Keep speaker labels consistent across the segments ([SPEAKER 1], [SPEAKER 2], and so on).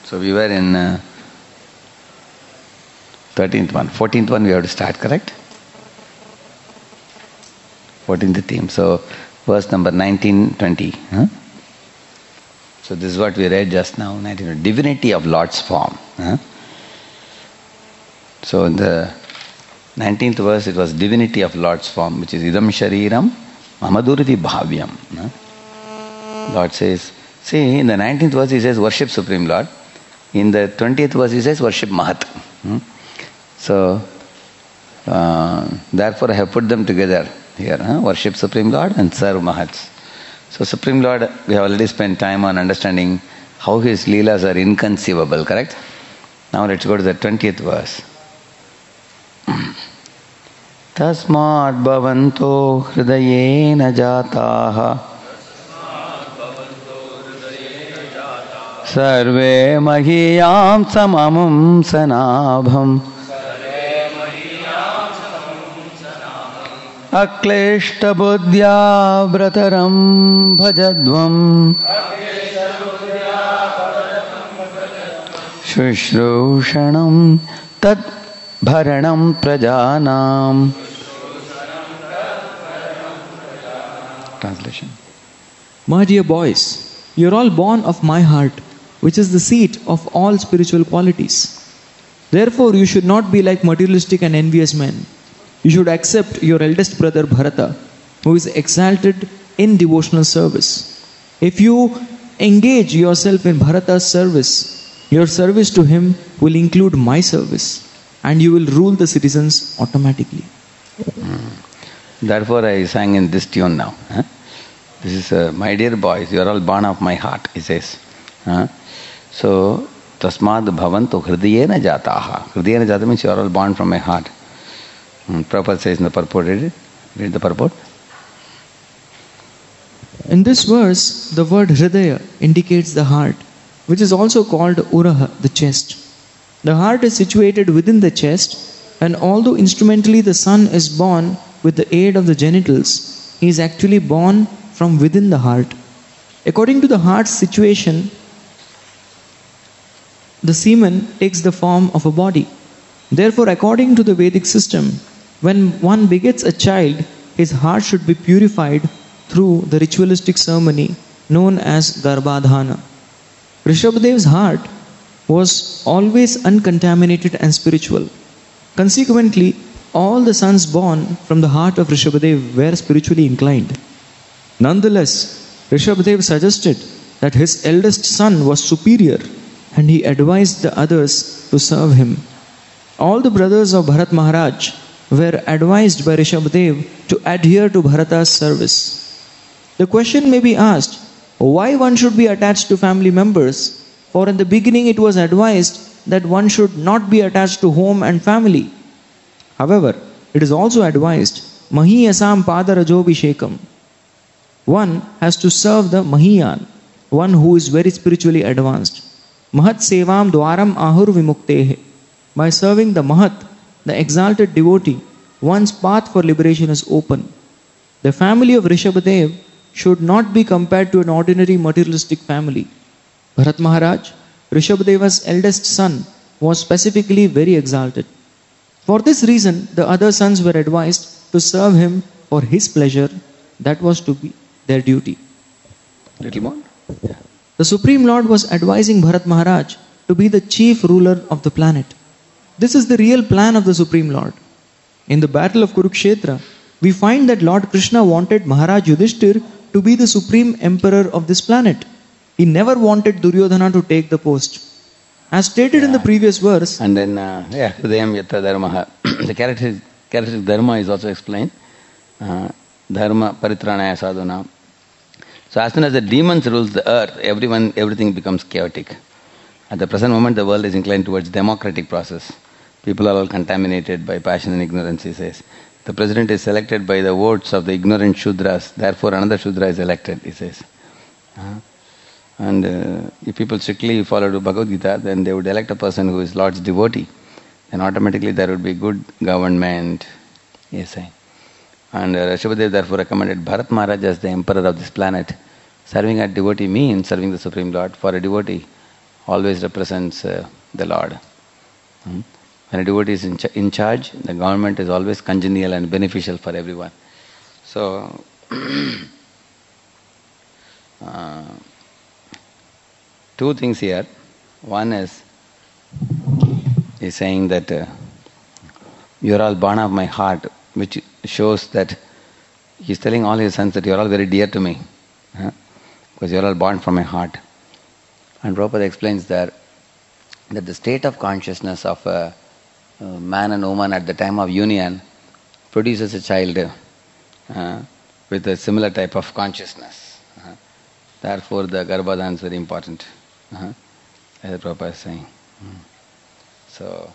[SPEAKER 1] So we were in 13th one. 14th one we have to start, correct? 14th theme. So verse number 19, 20. Huh? So this is what we read just now. 19, divinity of Lord's form. Huh? So in the 19th verse it was divinity of Lord's form, which is idam shariram mamaduriti bhavyam. Huh? Lord says, see, in the 19th verse he says worship Supreme Lord. In the 20th verse he says worship Mahat. So, therefore I have put them together here. Worship Supreme Lord and serve Mahats. So Supreme Lord, we have already spent time on understanding how His Leelas are inconceivable, correct? Now let's go to the 20th verse. Tasmat bhavanto hridayena jataha Sarve mahiyam samamum sanabham Akleshta buddhya brataram bhajadvam Shushrushanam tad bharanam prajanam. Translation.
[SPEAKER 2] My dear boys, you are all born of my heart, which is the seat of all spiritual qualities. Therefore, you should not be like materialistic and envious men. You should accept your eldest brother Bharata, who is exalted in devotional service. If you engage yourself in Bharata's service, your service to him will include my service, and you will rule the citizens automatically.
[SPEAKER 1] Therefore, I sang in this tune now. This is, my dear boys, you are all born of my heart, he says. So, tasmad bhavanto hridayena jataha. Hridayena jata means you are all born from my heart. Prabhupada says in the purport, read the purport.
[SPEAKER 2] In this verse, the word hridaya indicates the heart, which is also called uraha, the chest. The heart is situated within the chest, and although instrumentally the son is born with the aid of the genitals, he is actually born from within the heart. According to the heart's situation, the semen takes the form of a body. Therefore, according to the Vedic system, when one begets a child, his heart should be purified through the ritualistic ceremony known as Garbhadhana. Rishabhdev's heart was always uncontaminated and spiritual. Consequently, all the sons born from the heart of Rishabhdev were spiritually inclined. Nonetheless, Rishabhdev suggested that his eldest son was superior, and he advised the others to serve him. All the brothers of Bharat Maharaj were advised by Rishabhdev to adhere to Bharata's service. The question may be asked, why one should be attached to family members? For in the beginning it was advised that one should not be attached to home and family. However, it is also advised, Mahiyasam Padarajobhishekam. One has to serve the Mahiyan, one who is very spiritually advanced. Mahat Sevam Dwaram Ahur Vimuktehe. By serving the Mahat, the exalted devotee, one's path for liberation is open. The family of Rishabhdev should not be compared to an ordinary materialistic family. Bharat Maharaj, Rishabhdeva's eldest son, was specifically very exalted. For this reason, the other sons were advised to serve him for his pleasure. That was to be their duty.
[SPEAKER 1] Little more? Yeah.
[SPEAKER 2] The Supreme Lord was advising Bharat Maharaj to be the chief ruler of the planet. This is the real plan of the Supreme Lord. In the battle of Kurukshetra, we find that Lord Krishna wanted Maharaj Yudhishthir to be the supreme emperor of this planet. He never wanted Duryodhana to take the post. As stated in the previous verse.
[SPEAKER 1] And then, Hridayam Yatra Dharmaha. The characteristic dharma is also explained. Dharma Paritranaya Sadhuna. So as soon as the demons rules the earth, everything becomes chaotic. At the present moment, the world is inclined towards democratic process. People are all contaminated by passion and ignorance, he says. The president is selected by the votes of the ignorant Shudras, therefore another Shudra is elected, he says. And if people strictly follow to Bhagavad Gita, then they would elect a person who is Lord's devotee. Then automatically there would be good government, yes. And Rishabhdev therefore recommended Bharat Maharaj as the emperor of this planet. Serving a devotee means serving the Supreme Lord. For a devotee, always represents the Lord. When a devotee is in charge, the government is always congenial and beneficial for everyone. So, two things here. One is, he's saying that you're all born of my heart, which shows that he's telling all his sons that you're all very dear to me, because you're all born from my heart. And Prabhupada explains there that the state of consciousness of a man and woman at the time of union produces a child with a similar type of consciousness. Therefore, the Garbhadana is very important, as Prabhupada is saying. So,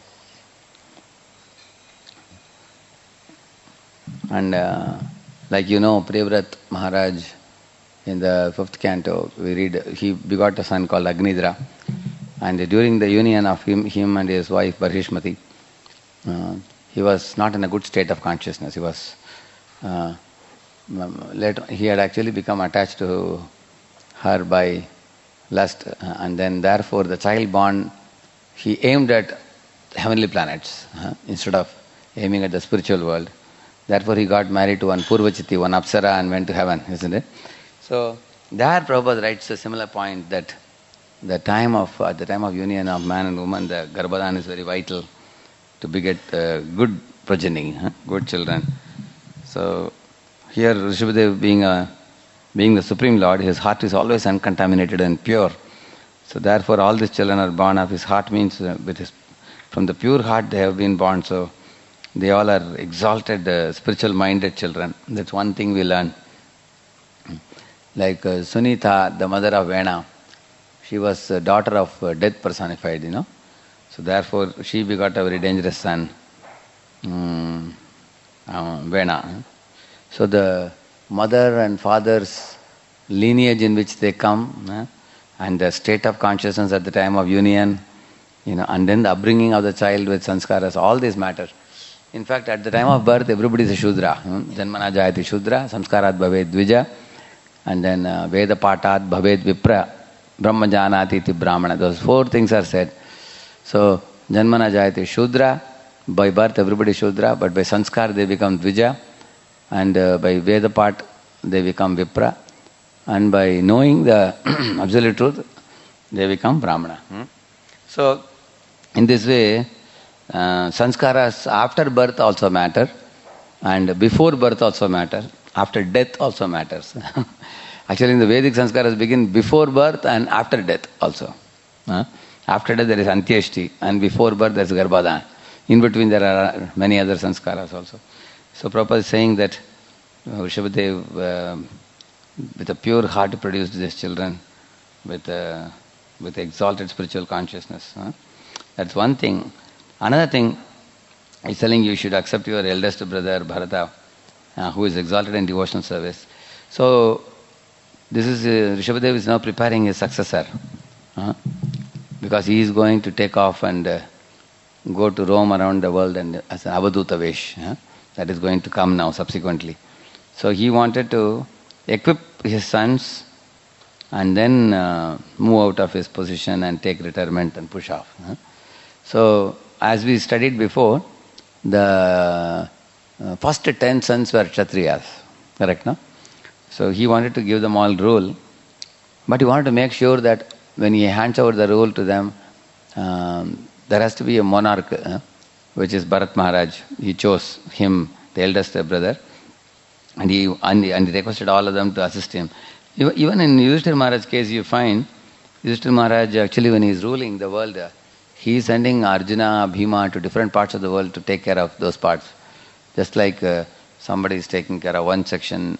[SPEAKER 1] and like you know, Priyavrat Maharaj, in the 5th canto, we read, he begot a son called Agnidra. And during the union of him and his wife Barhishmati, he was not in a good state of consciousness. He was later, he had actually become attached to her by lust, and then therefore the child born, he aimed at heavenly planets instead of aiming at the spiritual world. Therefore he got married to one Purvachiti, one Apsara, and went to heaven, isn't it? So there Prabhupada writes a similar point that at the time of union of man and woman, the Garbhadana is very vital to beget good progeny, good children. So here Rishabhadev being the Supreme Lord, his heart is always uncontaminated and pure. So therefore all these children are born of his heart, means from the pure heart they have been born. So they all are exalted, spiritual minded children. That's one thing we learn. Like Sunita, the mother of Vena, she was a daughter of death personified, So therefore she begot a very dangerous son, Vena. So the mother and father's lineage in which they come, and the state of consciousness at the time of union, and then the upbringing of the child with sanskaras, all these matter. In fact, at the time of birth, everybody is a Shudra. Janmana jayati Shudra, samskarat bhaved Dvija, and then Veda patat bhaved Vipra, Brahma janati iti Brahmana. Those 4 things are said. So, Janmana jayati Shudra, by birth everybody is Shudra, but by sanskar they become Dvija, and by Veda part they become Vipra, and by knowing the absolute truth they become Brahmana. So, in this way, sanskaras after birth also matter, and before birth also matter, after death also matters. Actually, in the Vedic sanskaras begin before birth and after death also. After death there is Antyeshti, and before birth there is Garbhadana. In between there are many other sanskaras also. So Prabhupada is saying that Rishabhadev with a pure heart produced these children with exalted spiritual consciousness. That's one thing. Another thing, he's telling you should accept your eldest brother Bharata, who is exalted in devotional service. So this is Rishabhadev is now preparing his successor, because he is going to take off and go to roam around the world and as an Avaduta Vesh. That is going to come now subsequently. So he wanted to equip his sons and then move out of his position and take retirement and push off. So as we studied before, the first 10 sons were Kshatriyas, correct, no? So he wanted to give them all rule, but he wanted to make sure that when he hands over the rule to them, there has to be a monarch, which is Bharat Maharaj. He chose him, the eldest brother, and he requested all of them to assist him. Even in Yudhishthira Maharaj's case, you find Yudhishthira Maharaj actually when he is ruling the world, he is sending Arjuna, Bhima to different parts of the world to take care of those parts. Just like somebody is taking care of one section,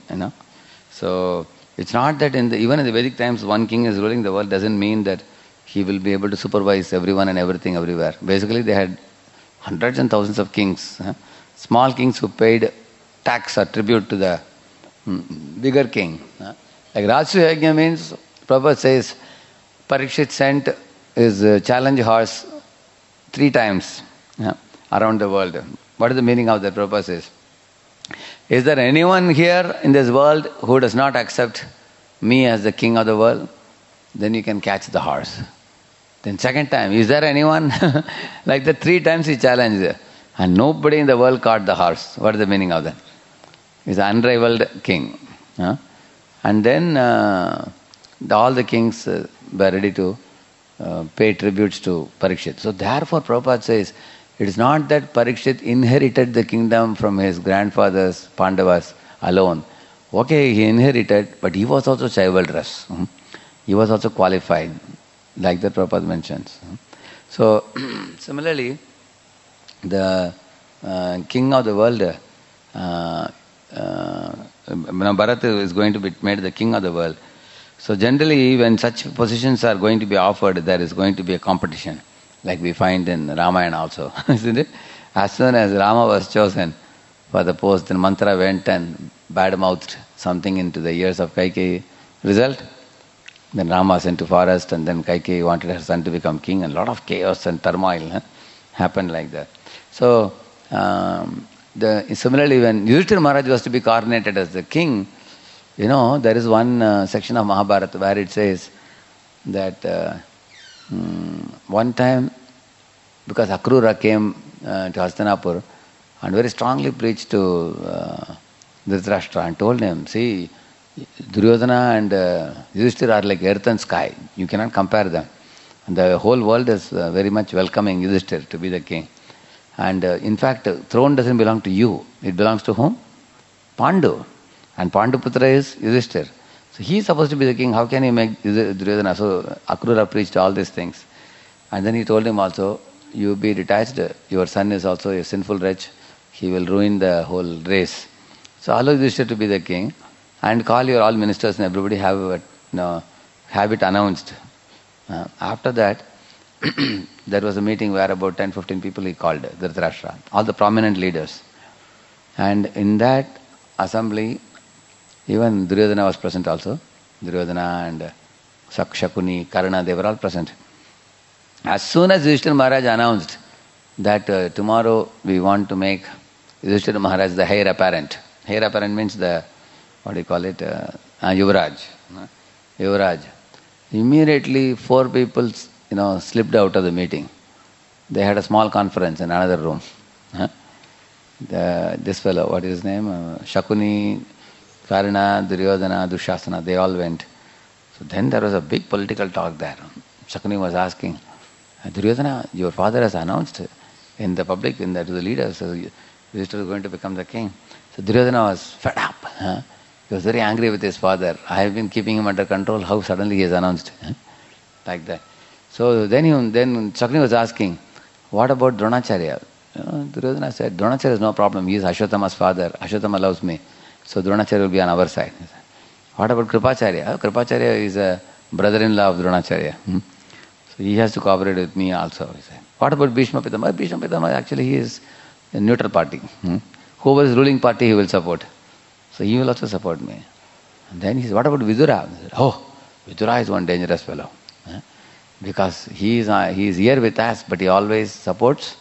[SPEAKER 1] So it's not that even in the Vedic times, one king is ruling the world doesn't mean that he will be able to supervise everyone and everything everywhere. Basically, they had hundreds and thousands of kings, small kings who paid tax or tribute to the bigger king. Like Rajasuya Yajna means, Prabhupada says, Parikshit sent his challenge horse 3 times around the world. What is the meaning of that? Prabhupada says, is there anyone here in this world who does not accept me as the king of the world? Then you can catch the horse. Then second time, is there anyone? Like that 3 times he challenged. And nobody in the world caught the horse. What is the meaning of that? He's an unrivaled king. And then all the kings were ready to pay tributes to Parikshit. So therefore Prabhupada says, it is not that Parikshit inherited the kingdom from his grandfathers, Pandavas alone. Okay, he inherited, but he was also chivalrous. He was also qualified, like that Prabhupada mentions. So, similarly, the king of the world, Bharat is going to be made the king of the world. So generally, when such positions are going to be offered, there is going to be a competition, like we find in Ramayana also, isn't it? As soon as Rama was chosen for the post, then Mantra went and bad-mouthed something into the ears of Kaikeyi. Result? Then Rama was sent to forest, and then Kaikeyi wanted her son to become king, and a lot of chaos and turmoil happened like that. So, similarly, when Yudhishthira Maharaj was to be coronated as the king, there is one section of Mahabharata where it says that one time, because Akrura came to Hastinapur and very strongly preached to Dhritarashtra and told him, see, Duryodhana and Yudhishthira are like earth and sky. You cannot compare them. And the whole world is very much welcoming Yudhishthira to be the king. And in fact, throne doesn't belong to you. It belongs to whom? Pandu. And Panduputra is Yudhishthira. So he is supposed to be the king. How can he make Duryodhana? So Akrura preached all these things. And then he told him also, you be detached. Your son is also a sinful wretch. He will ruin the whole race. So allow Yudhishthira to be the king. And call your all ministers and everybody have it announced. After that, there was a meeting where about 10-15 people he called, Dhritarashtra, all the prominent leaders. And in that assembly, even Duryodhana was present also. Duryodhana and Shakuni, Karna, they were all present. As soon as Yudhishthira Maharaj announced that tomorrow we want to make Yudhishthira Maharaj the heir apparent. Heir apparent means the, Yuvraj. Yuvraj. Immediately 4 people, slipped out of the meeting. They had a small conference in another room. This fellow, what is his name? Shakuni, Karna, Duryodhana, Dushasana, they all went. So then there was a big political talk there. Shakuni was asking, Duryodhana, your father has announced in the public, to the leaders, Yudhishthira is going to become the king. So Duryodhana was fed up. He was very angry with his father. I have been keeping him under control. How suddenly he has announced? Like that. So then Shakuni was asking, what about Dronacharya? Duryodhana said, Dronacharya is no problem. He is Ashwatthama's father. Ashwatthama loves me. So Dronacharya will be on our side. What about Kripacharya? Kripacharya is a brother-in-law of Dronacharya. So he has to cooperate with me also. He said. What about Bhishma Pitama? Bhishma Pitama actually he is a neutral party. Whoever is ruling party he will support. So he will also support me. And then he said, what about Vidura? Said, Vidura is one dangerous fellow. Because he is here with us, but he always supports.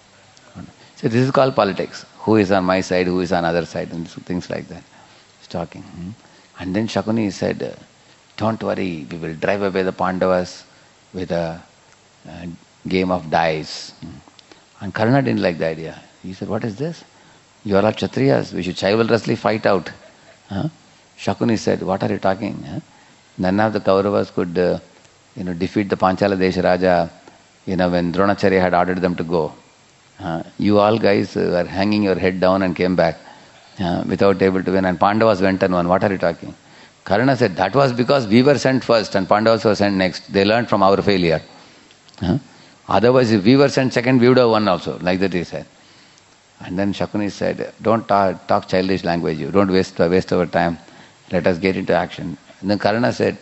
[SPEAKER 1] So this is called politics. Who is on my side, who is on other side, and things like that. He's talking. And then Shakuni said, don't worry, we will drive away the Pandavas with a game of dice. And Karna didn't like the idea. He said, what is this? You are all Kshatriyas, we should chivalrously fight out. Shakuni said, what are you talking? None of the Kauravas could defeat the Panchala Desha Raja when Dronacharya had ordered them to go. You all guys were hanging your head down and came back without able to win. And Pandavas went and won. What are you talking? Karna said, that was because we were sent first and Pandavas were sent next. They learned from our failure. Otherwise, if we were sent second, we would have won also. Like that he said. And then Shakuni said, don't talk childish language. You don't waste our time. Let us get into action. And then Karna said,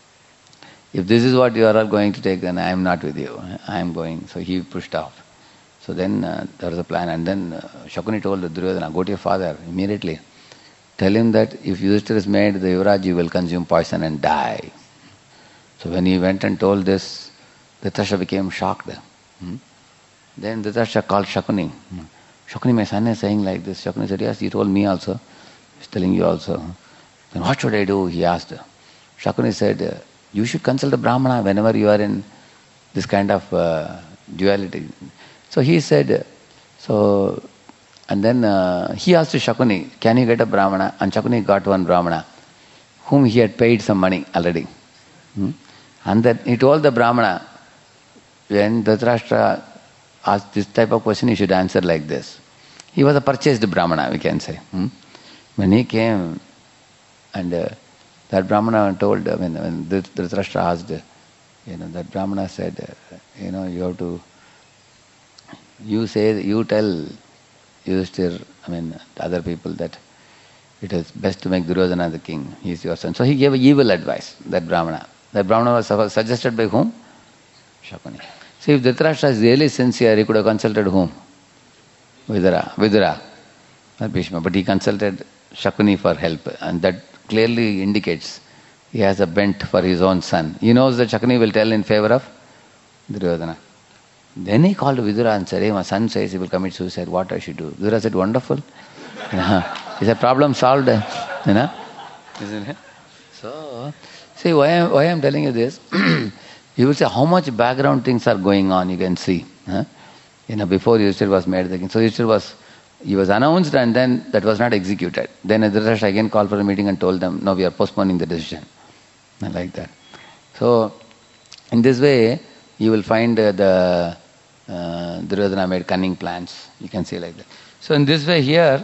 [SPEAKER 1] if this is what you are all going to take, then I am not with you. I am going. So he pushed off. So then there was a plan. And then Shakuni told Duryodhana, go to your father immediately. Tell him that if Yudhishthira is made the Yuvraj, you will consume poison and die. So when he went and told this, Dhritarashtra became shocked. Then Dhritarashtra called Shakuni. Shakuni, my son is saying like this. Shakuni said, yes, he told me also. He's telling you also. Then what should I do? He asked. Shakuni said, you should consult a Brahmana whenever you are in this kind of duality. So he said, and then he asked Shakuni, can you get a Brahmana? And Shakuni got one Brahmana, whom he had paid some money already. And then he told the Brahmana, when Dhritarashtra asked this type of question, he should answer like this. He was a purchased Brahmana, we can say. When he came, and that Brahmana told, when Dhritarashtra asked, that Brahmana said, you have to, you tell Yudhishthir, the other people, that it is best to make Duryodhana the king. He is your son. So he gave evil advice, that Brahmana. That Brahmana was suggested by whom? Shakuni. See, if Dhritarashtra is really sincere, he could have consulted whom? Vidura, not Bhishma. But he consulted Shakuni for help, and that clearly indicates he has a bent for his own son. He knows that Shakuni will tell in favor of Duryodhana. Then he called Vidura and said, hey, my son says he will commit suicide, what I should do? Vidura said, wonderful. He said, problem solved. Isn't it? So, see, why I am telling you this? You will say how much background things are going on, you can see. Before Yudhishthira was made the king. So he was announced, and then that was not executed. Then Dhritarashtra again called for a meeting and told them, no, we are postponing the decision. And like that. So, in this way, you will find Duryodhana made cunning plans. You can see like that. So in this way here,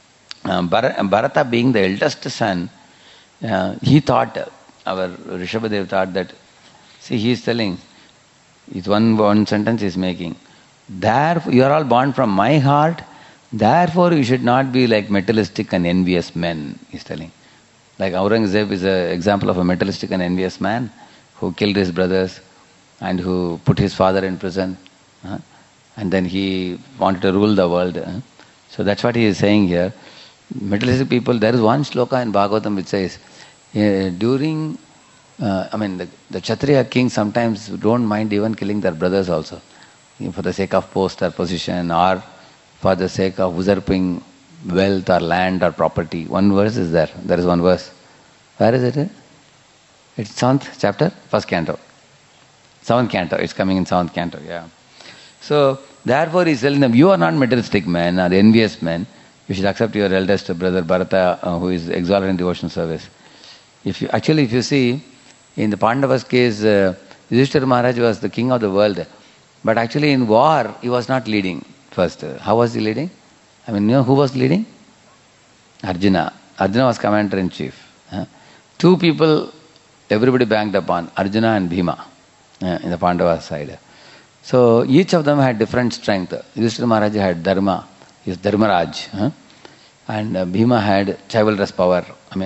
[SPEAKER 1] Bharata being the eldest son, he thought, our Rishabhadev thought that, see, he is telling, it's one sentence he is making, therefore, you are all born from my heart, therefore you should not be like materialistic and envious men, he is telling. Like Aurangzeb is an example of a materialistic and envious man who killed his brothers and who put his father in prison. And then he wanted to rule the world. So that's what he is saying here. Materialistic people, there is one shloka in Bhagavatam which says, during, the Kshatriya kings sometimes don't mind even killing their brothers also, for the sake of post or position, or for the sake of usurping wealth or land or property. One verse is there. There is one verse. Where is it? It's 7th chapter, 1st canto. 7th canto. It's coming in 7th canto, yeah. So, therefore he is telling them, you are not materialistic men or envious men. You should accept your eldest brother Bharata, who is exalted in devotional service. If you see, in the Pandavas' case, Yudhishthira Maharaj was the king of the world. But actually in war, he was not leading first. How was he leading? Who was leading? Arjuna. Arjuna was commander-in-chief. Two people everybody banked upon, Arjuna and Bhima, in the Pandava side. So each of them had different strength. Yudhishthira Maharaj had Dharma, he is Dharmaraj. And Bhima had chivalrous power,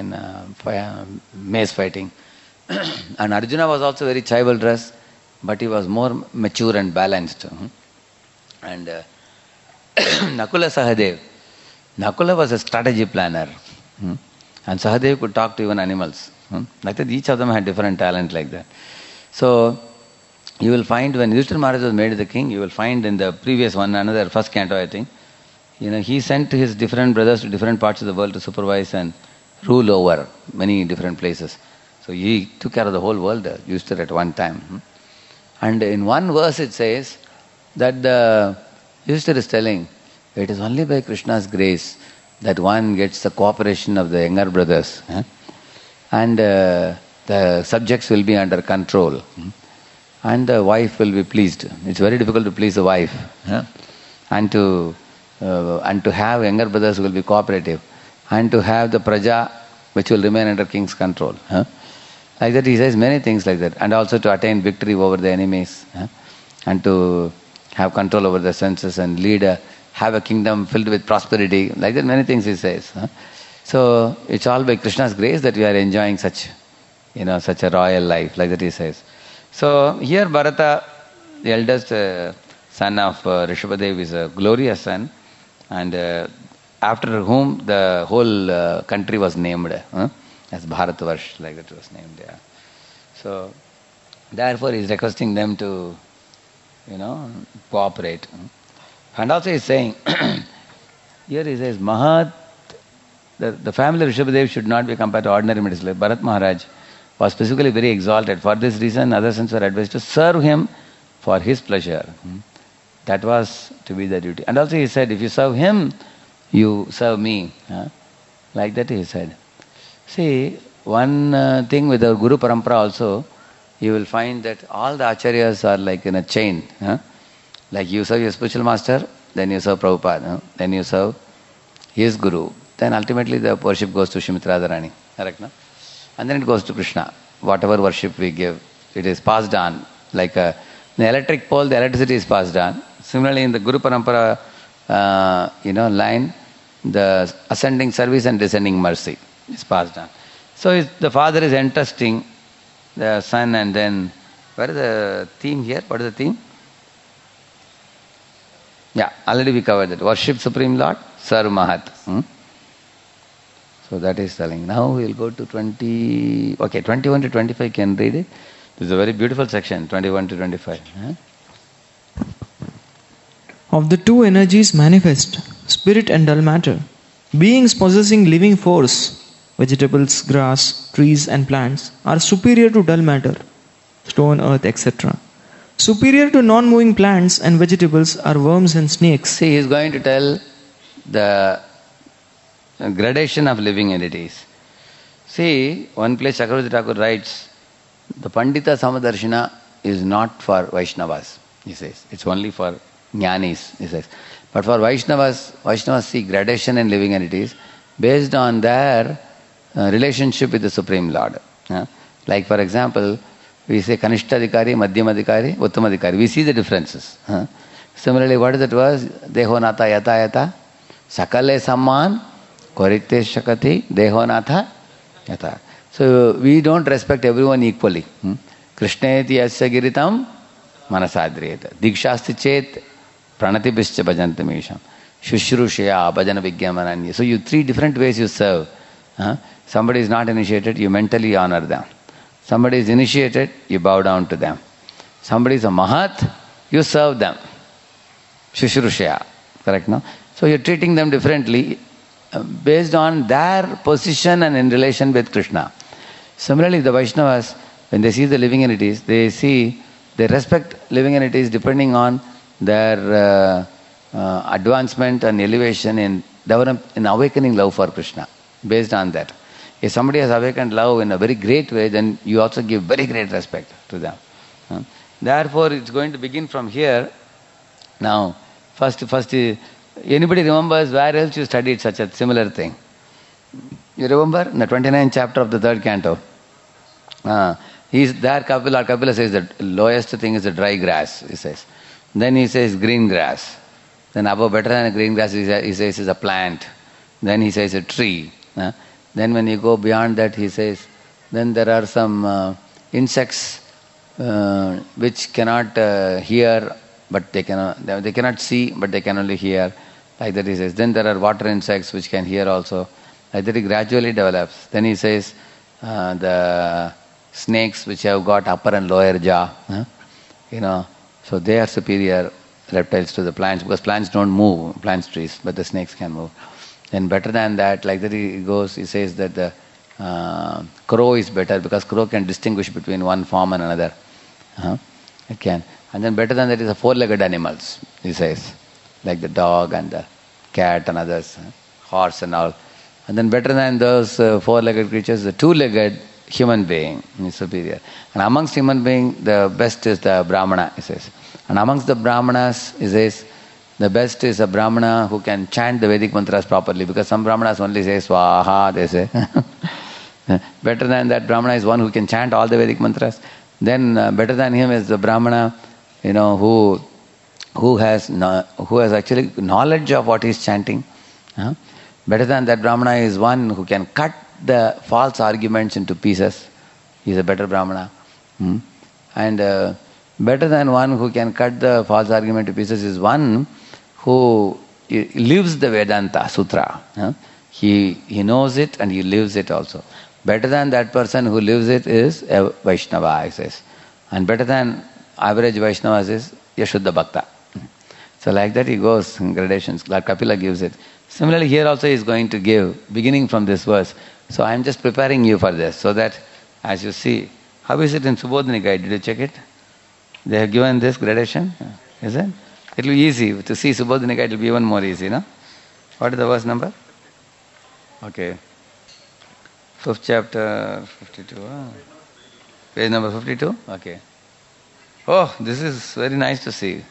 [SPEAKER 1] mace fighting. And Arjuna was also very chivalrous, but he was more mature and balanced. And Nakula Sahadev. Nakula was a strategy planner. And Sahadev could talk to even animals. Like that, each of them had different talent like that. So, you will find when Yudhishthira Maharaj was made the king, you will find in the previous one, another 1st canto I think, he sent his different brothers to different parts of the world to supervise and rule over many different places. So he took care of the whole world, Yudhishthira at one time. And in one verse it says that the Yudhishthira is telling, it is only by Krishna's grace that one gets the cooperation of the younger brothers. And the subjects will be under control. And the wife will be pleased. It's very difficult to please the wife. And to have younger brothers who will be cooperative. And to have the praja which will remain under king's control. Like that he says many things like that. And also to attain victory over the enemies. And to have control over the senses and have a kingdom filled with prosperity. Like that many things he says. So it's all by Krishna's grace that we are enjoying such a royal life. Like that he says. So here Bharata, the eldest son of Rishabhadev, is a glorious son. And after whom the whole country was named as Bharatvarsh, like that it was named. Yeah. So therefore he is requesting them to cooperate. And also he is saying, here he says, Mahat, the family of Rishabhadev should not be compared to ordinary medicinal. Bharat Maharaj was specifically very exalted. For this reason, other sons were advised to serve him for his pleasure. That was to be the duty. And also he said, if you serve him, you serve me. Like that he said. See, one thing with our Guru Parampara also, you will find that all the acharyas are like in a chain. Like you serve your spiritual master, then you serve Prabhupada, then you serve his Guru. Then ultimately the worship goes to Srimati Radharani. Correct, no? And then it goes to Krishna. Whatever worship we give, it is passed on. Like the electric pole, the electricity is passed on. Similarly, in the Guru Parampara line, the ascending service and descending mercy is passed on. So the father is entrusting the son, and then, where is the theme here? What is the theme? Yeah, already we covered that. Worship Supreme Lord, serve Mahat. So that is telling. Now we will go to 21 to 25, can read it. This is a very beautiful section, 21 to 25.
[SPEAKER 2] Of the two energies manifest, spirit and dull matter, beings possessing living force, vegetables, grass, trees and plants, are superior to dull matter, stone, earth, etc. Superior to non-moving plants and vegetables are worms and snakes.
[SPEAKER 1] See, he is going to tell the gradation of living entities. See, one place Chakravarti Thakur writes, the Pandita Samadarshina is not for Vaishnavas, he says. It's only for Jnanis, he says. But for Vaishnavas see gradation in living entities based on their relationship with the Supreme Lord. Like for example, we say Kanishtadikari, Madhyamadikari, Uttamadikari. We see the differences. Similarly, what is that verse? Dehonatha yata yata, sakale samman, korite shakati, dehonatha yata. So we don't respect everyone equally. Krishneti yasya giritam, manasadriyata. Dikshasti chet, pranati bischa bhajantamisham. Shushrushya, bhajana vigyamananya. So you three different ways you serve. Somebody is not initiated, you mentally honor them. Somebody is initiated, you bow down to them. Somebody is a Mahat, you serve them. Shushrushya. Correct, no? So you're treating them differently based on their position and in relation with Krishna. Similarly, the Vaishnavas, when they see the living entities, they respect living entities depending on their advancement and elevation in awakening love for Krishna. Based on that. If somebody has awakened love in a very great way, then you also give very great respect to them. Therefore, it's going to begin from here. Now, first, anybody remembers where else you studied such a similar thing? You remember? In the 29th chapter of the 3rd canto. He's there, Kapila says the lowest thing is the dry grass, he says. Then he says green grass. Then above better than a green grass, he says is a plant. Then he says a tree. Then when you go beyond that, he says, then there are some insects which cannot hear, but they cannot see, but they can only hear. Like that he says. Then there are water insects which can hear also. Like that he gradually develops. Then he says the snakes which have got upper and lower jaw, so they are superior reptiles to the plants, because plants don't move, trees, but the snakes can move. Then better than that, like that he says that the crow is better, because crow can distinguish between one form and another. It can. And then better than that is the four-legged animals, he says, like the dog and the cat and others, horse and all. And then better than those four-legged creatures, the two-legged human being is superior. And amongst human beings, the best is the Brahmana, he says. And amongst the Brahmanas, he says, the best is a Brahmana who can chant the Vedic mantras properly, because some Brahmanas only say Swaha, they say. Better than that Brahmana is one who can chant all the Vedic mantras. Then better than him is the Brahmana, who has actually knowledge of what he is chanting. Better than that Brahmana is one who can cut the false arguments into pieces. He is a better Brahmana. And better than one who can cut the false argument to pieces is one who lives the Vedanta Sutra. He knows it and he lives it also. Better than that person who lives it is a Vaishnava, he says. And better than average Vaishnavas is Yashuddha Bhakta. So like that he goes in gradations, like Kapila gives it. Similarly here also he is going to give, beginning from this verse. So I am just preparing you for this, so that as you see, how is it in Subodhini Guide? Did you check it? They have given this gradation, is it? It will be easy. To see Subodhi Nikaya, it will be even more easy, no? What is the verse number? Okay. 5th chapter, 52. Page number 52? Okay. Oh, this is very nice to see.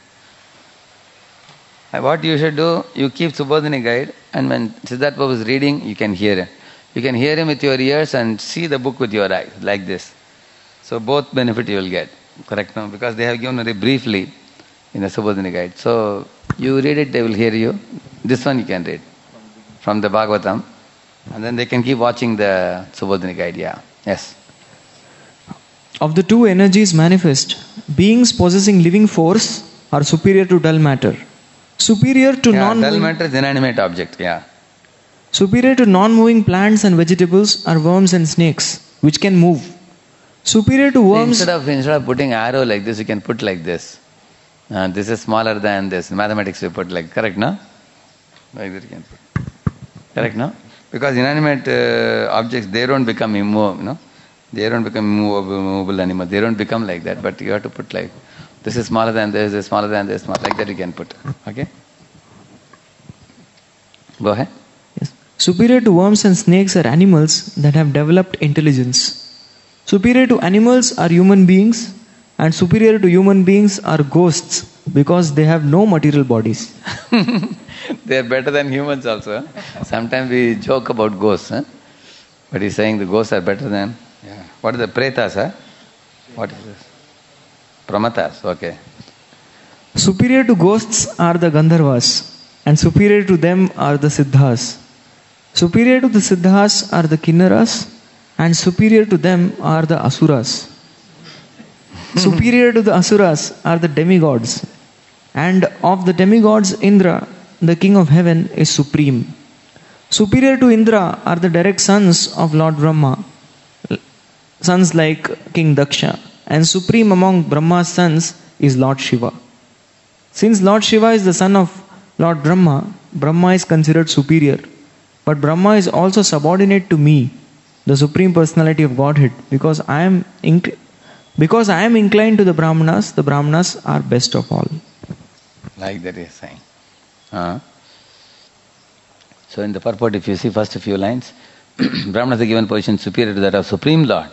[SPEAKER 1] What you should do, you keep Subodhini guide, and when Siddhartha Prabhu is reading, you can hear him. You can hear him with your ears and see the book with your eyes, like this. So both benefit you will get. Correct now? Because they have given very briefly in the Subodhini guide. So you read it, they will hear you. This one you can read from the Bhagavatam. And then they can keep watching the Subodhini guide, yeah. Yes.
[SPEAKER 2] Of the two energies manifest, beings possessing living force are superior to dull matter. Superior to
[SPEAKER 1] Dull
[SPEAKER 2] non-moving
[SPEAKER 1] matter is inanimate object, yeah.
[SPEAKER 2] superior to non-moving plants and vegetables are worms and snakes, which can move. Superior to worms.
[SPEAKER 1] Instead of putting arrow like this, you can put like this. This is smaller than this. In mathematics, we put like, correct, no? Like that you can put. Correct, no? Because inanimate objects, they don't become immovable, no? They don't become immovable anymore. They don't become like that. But you have to put like, this is smaller than this is smaller than this, like that you can put. Okay? Go ahead.
[SPEAKER 2] Yes. Superior to worms and snakes are animals that have developed intelligence. Superior to animals are human beings, and superior to human beings are ghosts because they have no material bodies.
[SPEAKER 1] They are better than humans also. Sometimes we joke about ghosts. But he's saying the ghosts are better than... Yeah. What is the pretas? What is this? Pramatas, okay.
[SPEAKER 2] Superior to ghosts are the Gandharvas, and superior to them are the Siddhas. Superior to the Siddhas are the Kinnaras, and superior to them are the Asuras. Superior to the Asuras are the demigods, and of the demigods Indra, the king of heaven, is supreme. Superior to Indra are the direct sons of Lord Brahma, sons like King Daksha, and supreme among Brahma's sons is Lord Shiva. Since Lord Shiva is the son of Lord Brahma, Brahma is considered superior. But Brahma is also subordinate to me, the Supreme Personality of Godhead, because I am inclined to the Brahmanas are best of all.
[SPEAKER 1] Like that he is saying. So in the purport, if you see first few lines, Brahmanas are given position superior to that of Supreme Lord.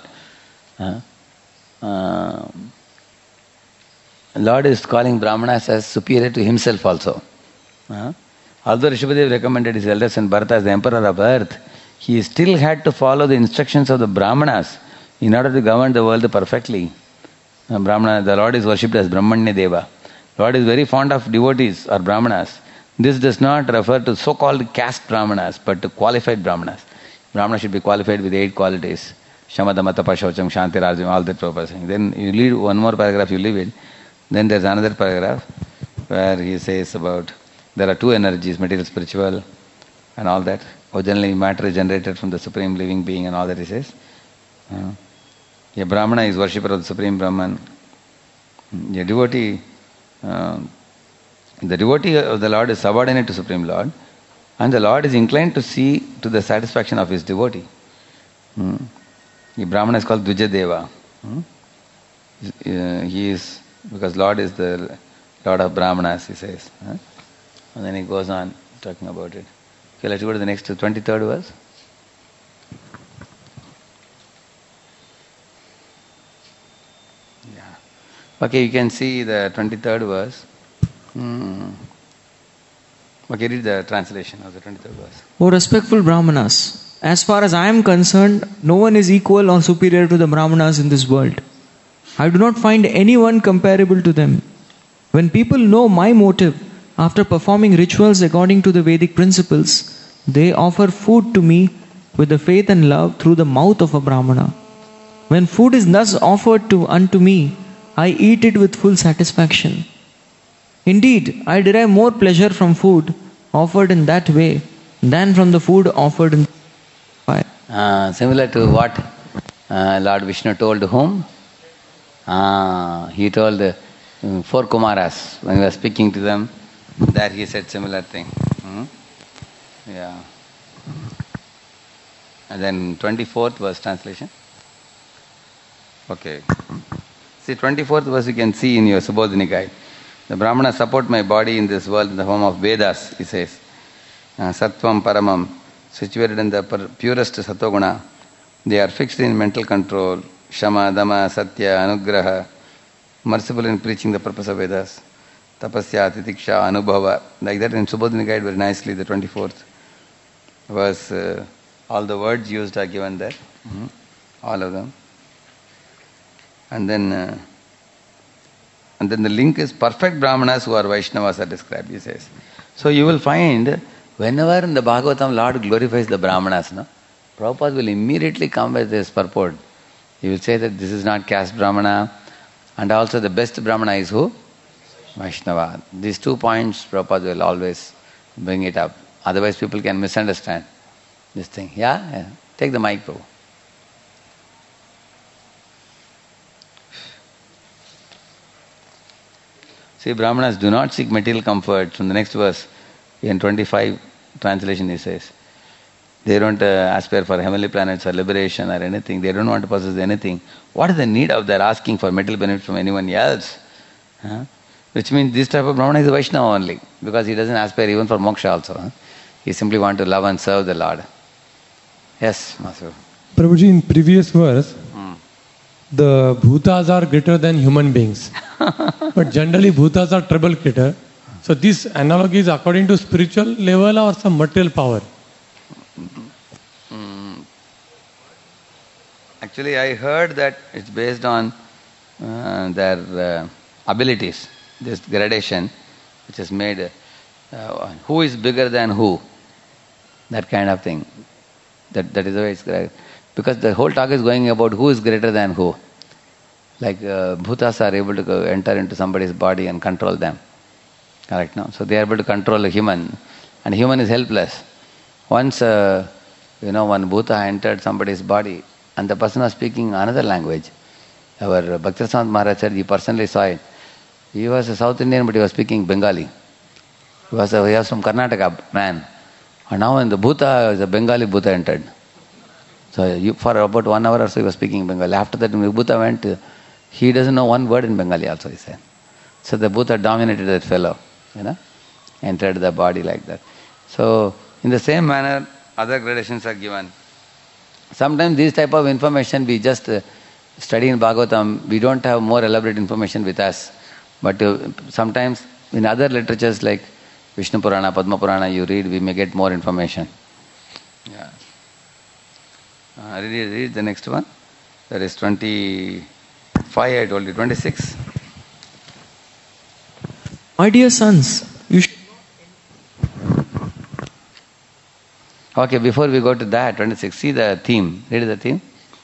[SPEAKER 1] Lord is calling Brahmanas as superior to himself also. Although Rishabhadev recommended his elder son Bharata as the emperor of earth, he still had to follow the instructions of the Brahmanas in order to govern the world perfectly. The Lord is worshipped as Brahmanya Deva. Lord is very fond of devotees or Brahmanas. This does not refer to so-called caste Brahmanas, but to qualified Brahmanas. Brahmana should be qualified with 8 qualities. Shamadama, Tapa, Shaucham, Shanti, Rajam, all that Prabhupada is saying. Then you read one more paragraph, you leave it. Then there's another paragraph where he says about there are 2 energies, material, spiritual, and all that. Originally matter is generated from the Supreme Living Being and all that he says. A Brahmana is worshipper of the Supreme Brahman. A devotee, the devotee of the Lord is subordinate to Supreme Lord, and the Lord is inclined to see to the satisfaction of his devotee. The Brahmana is called Dvijadeva. He is, because Lord is the Lord of Brahmanas, he says. And then he goes on talking about it. Okay, let's go to the next 23rd verse. Yeah. Okay, you can see the 23rd verse. Okay, read the translation of the 23rd verse.
[SPEAKER 2] O respectful Brahmanas, as far as I am concerned, no one is equal or superior to the Brahmanas in this world. I do not find anyone comparable to them. When people know my motive, after performing rituals according to the Vedic principles, they offer food to me with the faith and love through the mouth of a Brahmana. When food is thus offered unto me, I eat it with full satisfaction. Indeed, I derive more pleasure from food offered in that way than from the food offered in fire.
[SPEAKER 1] Similar to what Lord Vishnu told whom? He told 4 Kumaras when he was speaking to them. There he said similar thing. Yeah. And then 24th verse translation. Okay. See, 24th verse you can see in your Subodh Nikaya. The Brahmanas support my body in this world in the form of Vedas, he says. Sattvam Paramam, situated in the purest Sattoguna. They are fixed in mental control, Shama, Dama, Satya, Anugraha, merciful in preaching the purpose of Vedas. Tapasya, Titiksha, Anubhava. Like that in Subodh Nikaya very nicely, the 24th verse. All the words used are given there. All of them. And then the link is perfect Brahmanas who are Vaishnavas are described, he says. So you will find whenever in the Bhagavatam Lord glorifies the Brahmanas, no, Prabhupada will immediately come with this purport. He will say that this is not caste Brahmana, and also the best Brahmana is who? Vaishnava. These 2 points Prabhupada will always bring it up. Otherwise people can misunderstand this thing. Yeah? Take the mic, Prabhu. See, Brahmanas do not seek material comfort. From the next verse, in 25 translation he says, they don't aspire for heavenly planets or liberation or anything. They don't want to possess anything. What is the need of their asking for material benefit from anyone else? Which means this type of Brahmana is a Vaishnava only, because he doesn't aspire even for moksha also. He simply wants to love and serve the Lord. Yes, Master.
[SPEAKER 3] Prabhuji, in previous verse, the bhutas are greater than human beings. But generally bhutas are trouble creator. So this analogy is according to spiritual level or some material power?
[SPEAKER 1] Actually, I heard that it's based on their abilities, this gradation which is made, who is bigger than who, that kind of thing. That is the way it's graded. Because the whole talk is going about who is greater than who. Like bhutas are able to enter into somebody's body and control them. Correct, no? So they are able to control a human, and human is helpless. Once, one bhuta entered somebody's body, and the person was speaking another language. Our Bhaktisaraswat Maharaj said he personally saw it. He was a South Indian, but he was speaking Bengali. He was from Karnataka, man. And now in the bhuta, the Bengali bhuta entered. So for about 1 hour or so he was speaking Bengali. After that, when the bhuta went, he doesn't know one word in Bengali also, he said. So the bhuta dominated that fellow, entered the body like that. So in the same manner, other gradations are given. Sometimes this type of information we just study in Bhagavatam, we don't have more elaborate information with us. But sometimes in other literatures like Vishnu Purana, Padma Purana, you read, we may get more information. Yeah. Read the next one. That is 25, I told you, 26.
[SPEAKER 2] My dear sons, you should...
[SPEAKER 1] Okay, before we go to that, 26, see the theme. Read the theme.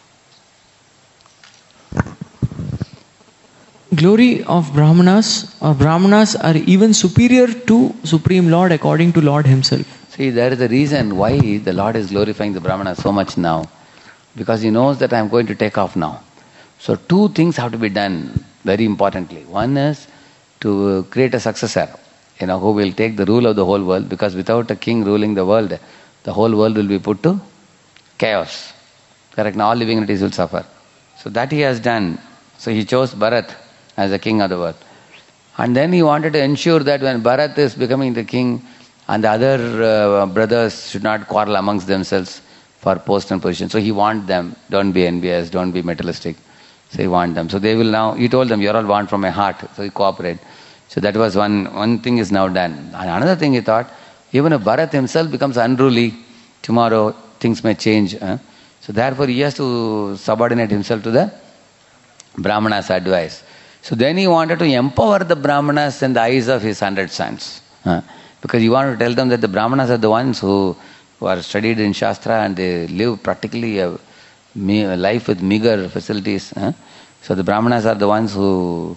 [SPEAKER 2] Glory of Brahmanas are even superior to Supreme Lord according to Lord himself.
[SPEAKER 1] See, there is a reason why the Lord is glorifying the Brahmanas so much now. Because he knows that I am going to take off now. So 2 things have to be done very importantly. One is to create a successor, who will take the rule of the whole world, because without a king ruling the world, the whole world will be put to chaos. Correct? Now all living entities will suffer. So that he has done. So he chose Bharat as the king of the world. And then he wanted to ensure that when Bharat is becoming the king, and the other brothers should not quarrel amongst themselves for post and position. So he wants them, don't be envious, don't be materialistic. So he wants them. So they will now, he told them, you all want from my heart. So he cooperate. So that was one thing is now done. And another thing he thought, even if Bharat himself becomes unruly, tomorrow things may change. So therefore he has to subordinate himself to the Brahmanas' advice. So then he wanted to empower the Brahmanas in the eyes of his 100 sons. Because he wanted to tell them that the Brahmanas are the ones who are studied in Shastra and they live practically a life with meager facilities. So the Brahmanas are the ones who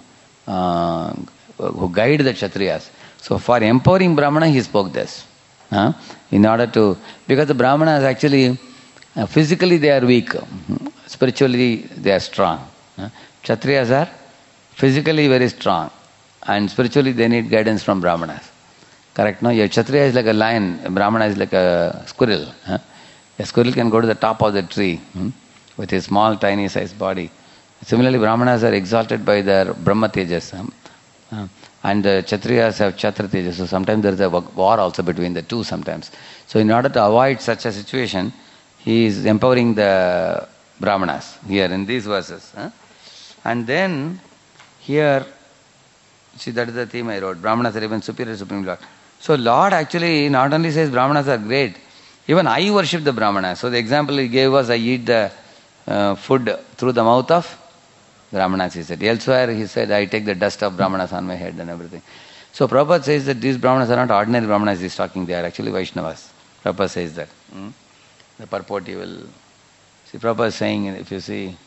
[SPEAKER 1] guide the Kshatriyas. So for empowering Brahmana, he spoke this. In order to, because the Brahmanas actually, physically they are weak, spiritually they are strong. Kshatriyas are physically very strong, and spiritually they need guidance from Brahmanas. Correct? No? Your Kshatriya is like a lion, a Brahmana is like a squirrel. A squirrel can go to the top of the tree with his small, tiny sized body. Similarly, Brahmanas are exalted by their Brahma Tejas. And the Kshatriyas have Kshatriya Tejas. So sometimes there is a war also between the two sometimes. So in order to avoid such a situation, he is empowering the Brahmanas here in these verses. And then here, see, that is the theme I wrote. Brahmanas are even superior to Supreme Lord. So Lord actually not only says Brahmanas are great, even I worship the Brahmanas. So the example he gave was, I eat the food through the mouth of Brahmanas, he said. Elsewhere he said, I take the dust of Brahmanas on my head and everything. So Prabhupada says that these Brahmanas are not ordinary Brahmanas he's talking, they are actually Vaishnavas. Prabhupada says that. The purport you will see. Prabhupada is saying, if you see,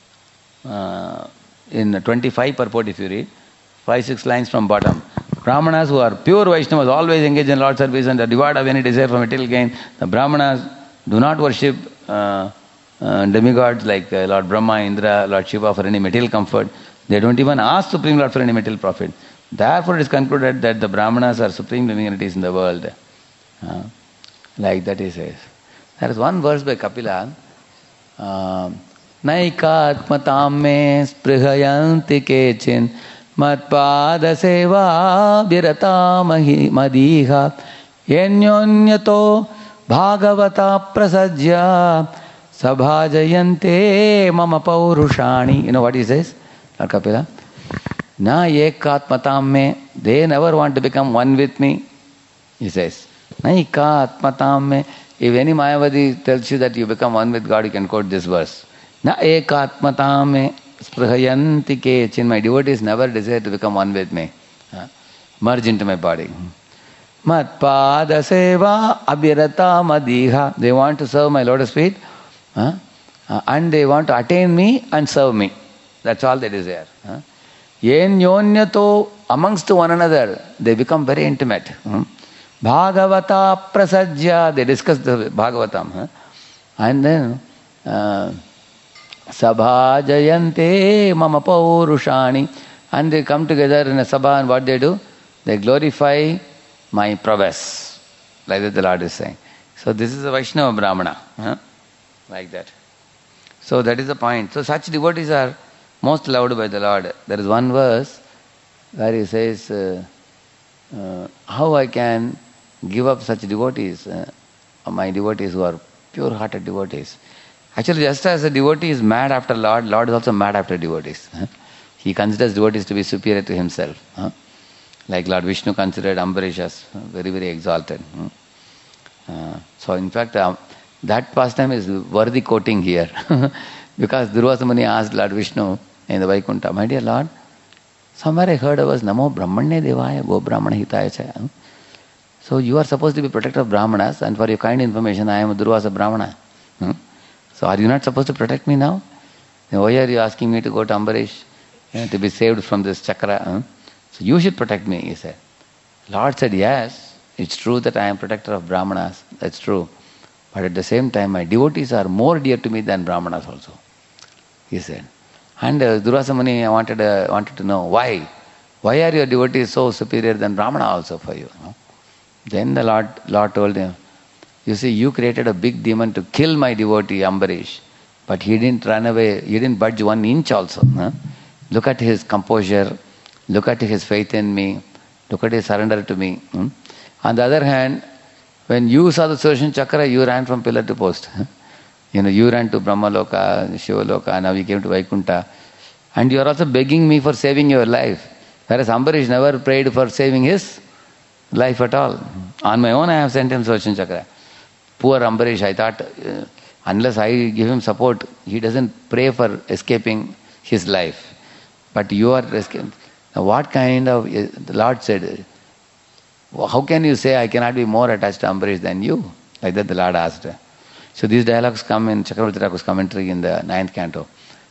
[SPEAKER 1] in 25 purport if you read, 5-6 lines from bottom. Brahmanas who are pure Vaishnavas, always engage in Lord service and are devoid of any desire for material gain. The Brahmanas do not worship demigods like Lord Brahma, Indra, Lord Shiva for any material comfort. They don't even ask Supreme Lord for any material profit. Therefore it is concluded that the Brahmanas are supreme living entities in the world. Like that he says. There is one verse by Kapila. Naikatmatam me sprihayanti kechin matpada seva virata madiha yenyonyato bhagavata prasajya sabhajayante mama paurushani. You know what he says? Lord Kapila. Na ekatmatam me. They never want to become one with me. He says. Naikatmatam me. If any Mayavadi tells you that you become one with God, you can quote this verse. Na ekatmatam me sprihayanti kechin. My devotees never desire to become one with me. Merge into my body. Matpada seva abhirata madiha. They want to serve my lotus feet. And they want to attain me and serve me. That's all they desire. Yen yonyato, amongst one another, they become very intimate. Bhagavata prasajya, they discuss the Bhagavatam. And then Sabha jayante mama paurushani. And they come together in a sabha, and what they do? They glorify my prowess. Like that the Lord is saying. So this is a Vaishnava Brahmana. Like that. So that is the point. So such devotees are most loved by the Lord. There is one verse where he says, how I can give up such devotees, my devotees who are pure-hearted devotees. Actually, just as a devotee is mad after Lord, Lord is also mad after devotees. He considers devotees to be superior to himself. Like Lord Vishnu considered Ambarish as very, very exalted. So in fact, that pastime is worthy quoting here. Because Durvasa Muni asked Lord Vishnu in the Vaikuntha, my dear Lord, somewhere I heard of us, Namo Brahmanye Devaya Go Brahmana Hitaya Cha. So you are supposed to be protector of Brahmanas, and for your kind information, I am a Durvasa Brahmana. So are you not supposed to protect me now? Then why are you asking me to go to Ambarish to be saved from this chakra? So you should protect me, he said. Lord said, yes, it's true that I am protector of Brahmanas, that's true. But at the same time, my devotees are more dear to me than Brahmanas also, he said. And Durvasa Muni wanted to know why. Why are your devotees so superior than Brahmana also for you? Then the Lord told him, you see, you created a big demon to kill my devotee Ambarish, but he didn't run away, he didn't budge 1 inch also. Look at his composure, look at his faith in me, look at his surrender to me. On the other hand, when you saw the Sudarshan Chakra, you ran from pillar to post. You ran to Brahma Loka, Shiva Loka, now you came to Vaikuntha. And you are also begging me for saving your life. Whereas Ambarish never prayed for saving his life at all. On my own I have sent him Sudarshan Chakra. Poor Ambarish, I thought, unless I give him support, he doesn't pray for escaping his life. But you are escaping. Now what kind of, the Lord said, how can you say I cannot be more attached to Ambarish than you? Like that the Lord asked. So these dialogues come in Chakravarti Thakur's commentary in the 9th canto.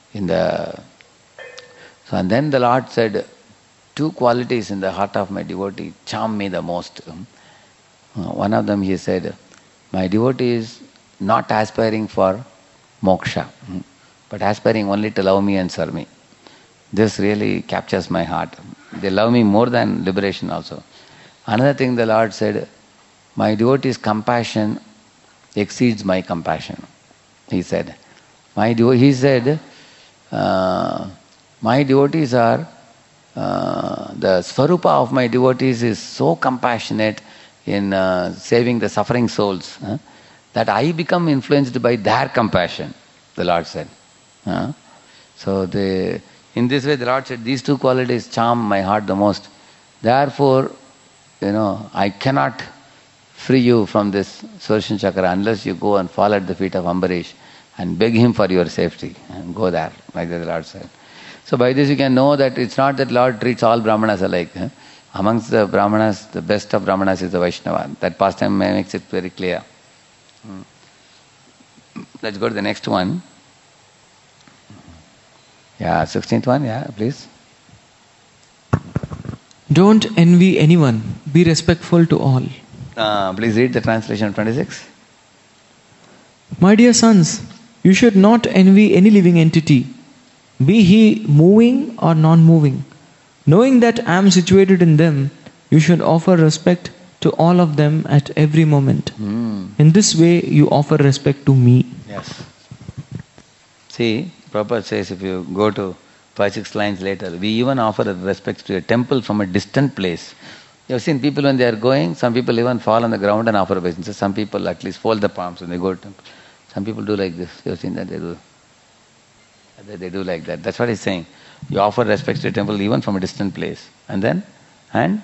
[SPEAKER 1] So and then the Lord said, 2 qualities in the heart of my devotee charm me the most. One of them he said, my devotee is not aspiring for moksha, but aspiring only to love me and serve me. This really captures my heart. They love me more than liberation also. Another thing the Lord said, my devotee's compassion exceeds my compassion. He said, my devotees are, the Svarupa of my devotees is so compassionate in saving the suffering souls that I become influenced by their compassion, the Lord said. So in this way the Lord said, these two qualities charm my heart the most. Therefore, I cannot free you from this Sudarshan Chakra unless you go and fall at the feet of Ambarish and beg him for your safety. And go there, like the Lord said. So by this you can know that it's not that Lord treats all Brahmanas alike. Amongst the Brahmanas, the best of Brahmanas is the Vaishnava. That pastime makes it very clear. Let's go to the next one. Yeah, 16th one, yeah, please.
[SPEAKER 2] Don't envy anyone. Be respectful to all.
[SPEAKER 1] Please read the translation of 26.
[SPEAKER 2] My dear sons, you should not envy any living entity, be he moving or non-moving. Knowing that I am situated in them, you should offer respect to all of them at every moment. In this way, you offer respect to me.
[SPEAKER 1] Yes. See, Prabhupada says if you go to 5-6 lines later, we even offer respect to a temple from a distant place. You have seen people when they are going, some people even fall on the ground and offer obeisances. Some people at least fold the palms when they go to temple. Some people do like this. You have seen that they do. They do like that. That's what he's saying. You offer respect to a temple even from a distant place. And then? And?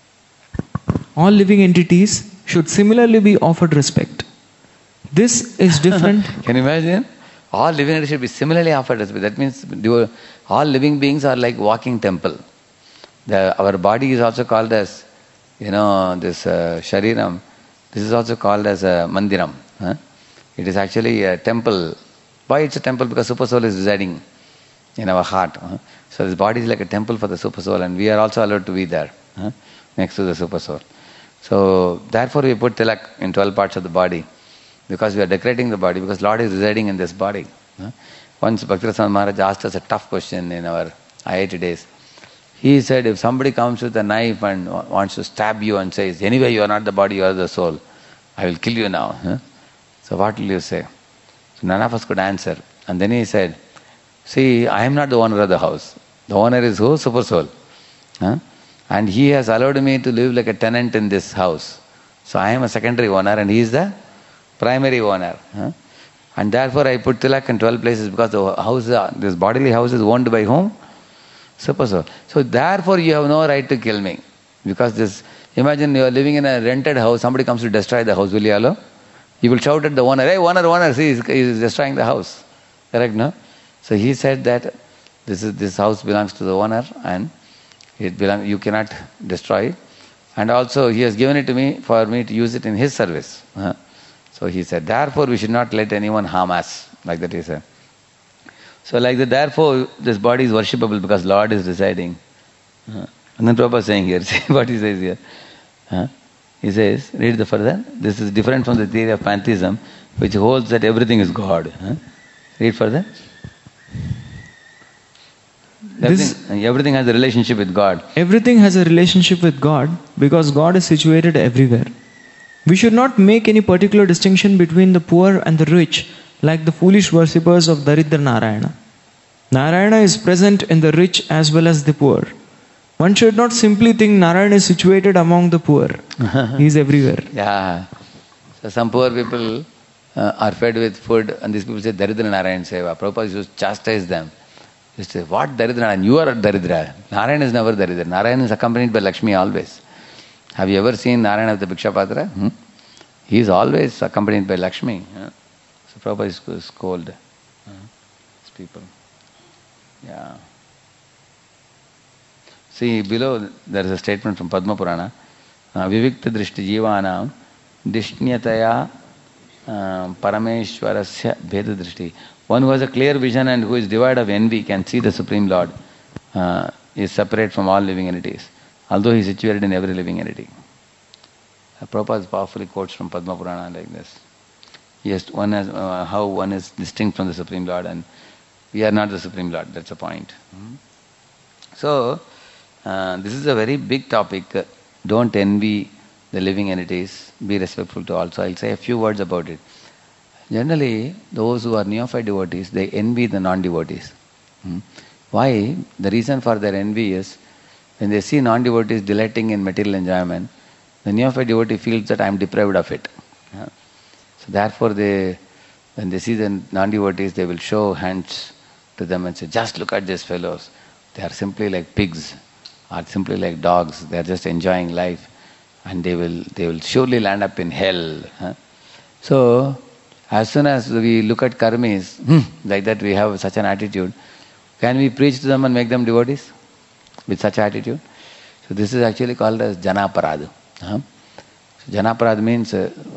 [SPEAKER 2] All living entities should similarly be offered respect. This is different.
[SPEAKER 1] Can you imagine? All living entities should be similarly offered respect. That means all living beings are like walking temple. Our body is also called as, this shariram. This is also called as a mandiram. It is actually a temple. Why it's a temple? Because Super Soul is residing in our heart. So this body is like a temple for the Super Soul, and we are also allowed to be there, next to the Super Soul. So therefore we put tilak in 12 parts of the body, because we are decorating the body, because Lord is residing in this body. Once Bhaktivinoda Maharaj asked us a tough question in our IIT days. He said, if somebody comes with a knife and wants to stab you and says, anyway you are not the body, you are the soul, I will kill you now. So what will you say? So none of us could answer. And then he said, see, I am not the owner of the house. The owner is who? Super Soul. And he has allowed me to live like a tenant in this house. So I am a secondary owner and he is the primary owner. And therefore I put tilak in 12 places, because the house, this bodily house is owned by whom? Super Soul. So therefore you have no right to kill me. Because imagine you are living in a rented house, somebody comes to destroy the house, will you allow? You will shout at the owner, hey owner, see, he is destroying the house. Correct, no? So he said that this house belongs to the owner and you cannot destroy it. And also he has given it to me for me to use it in his service. So he said, therefore we should not let anyone harm us. Like that he said. So like that, therefore this body is worshipable because Lord is residing. And then Prabhupada is saying here, see what he says here. He says, read the further. This is different from the theory of pantheism, which holds that everything is God. Read further. Everything has a relationship with God.
[SPEAKER 2] Everything has a relationship with God because God is situated everywhere. We should not make any particular distinction between the poor and the rich, like the foolish worshippers of Daridra Narayana. Narayana is present in the rich as well as the poor. One should not simply think Narayana is situated among the poor. He is everywhere.
[SPEAKER 1] Yeah. So some poor people are fed with food, and these people say Daridra Narayana Seva. Prabhupada used to chastise them. He say, what Daridra Narayana? You are a Daridra. Narayana is never Daridra. Narayana is accompanied by Lakshmi always. Have you ever seen Narayana with the Bhiksha Patra? He is always accompanied by Lakshmi. So Prabhupada is to scold these people. Yeah. See, below there is a statement from Padma Purana. Vivikta drishti jivanam dishnyataya parameshwarasya bheda drishti. One who has a clear vision and who is devoid of envy can see the Supreme Lord is separate from all living entities, although he is situated in every living entity. Prabhupada powerfully quotes from Padma Purana like this. Yes, how one is distinct from the Supreme Lord, and we are not the Supreme Lord. That's the point. So, this is a very big topic. Don't envy the living entities. Be respectful to all. So I'll say a few words about it. Generally, those who are neophyte devotees, they envy the non-devotees. Why? The reason for their envy is when they see non-devotees delighting in material enjoyment, the neophyte devotee feels that I am deprived of it. So therefore when they see the non-devotees, they will show hands to them and say, just look at these fellows. They are simply like pigs, or simply like dogs. They are just enjoying life, and they will surely land up in hell. So as soon as we look at karmis, like that we have such an attitude, can we preach to them and make them devotees with such attitude? So this is actually called as janaparad. So janaparad means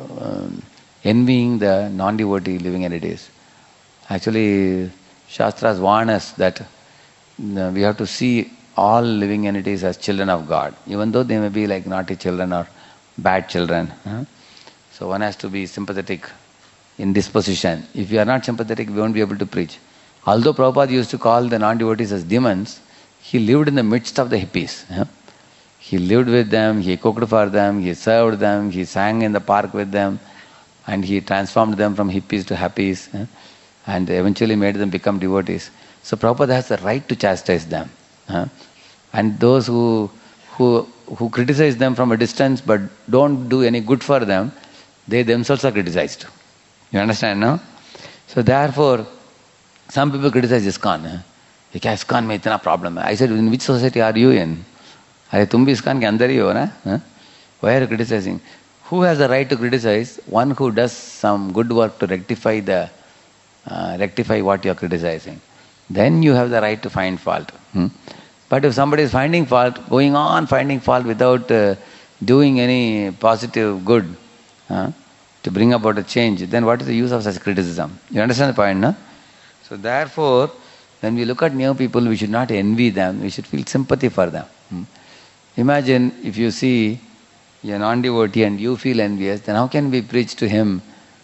[SPEAKER 1] envying the non-devotee living entities. Actually, Shastras warn us that we have to see all living entities as children of God, even though they may be like naughty children or bad children. So one has to be sympathetic in disposition. If you are not sympathetic, we won't be able to preach. Although Prabhupada used to call the non-devotees as demons, he lived in the midst of the hippies. He lived with them, he cooked for them, he served them, he sang in the park with them, and he transformed them from hippies to happies, and eventually made them become devotees. So Prabhupada has the right to chastise them. And those who criticize them from a distance but don't do any good for them, they themselves are criticized. You understand, no? So therefore, some people criticize ISKCON. ISKCON में इतना problem है. I said, in which society are you in? अरे तुम भी ISKCON के अंदर ही हो ना? Why are you criticizing? Who has the right to criticize? One who does some good work to rectify what you are criticizing. Then you have the right to find fault. But if somebody is finding fault, going on finding fault without doing any positive good to bring about a change, then what is the use of such criticism? You understand the point, no? So therefore, when we look at new people, we should not envy them, we should feel sympathy for them. Imagine if you see a non-devotee and you feel envious, then how can we preach to him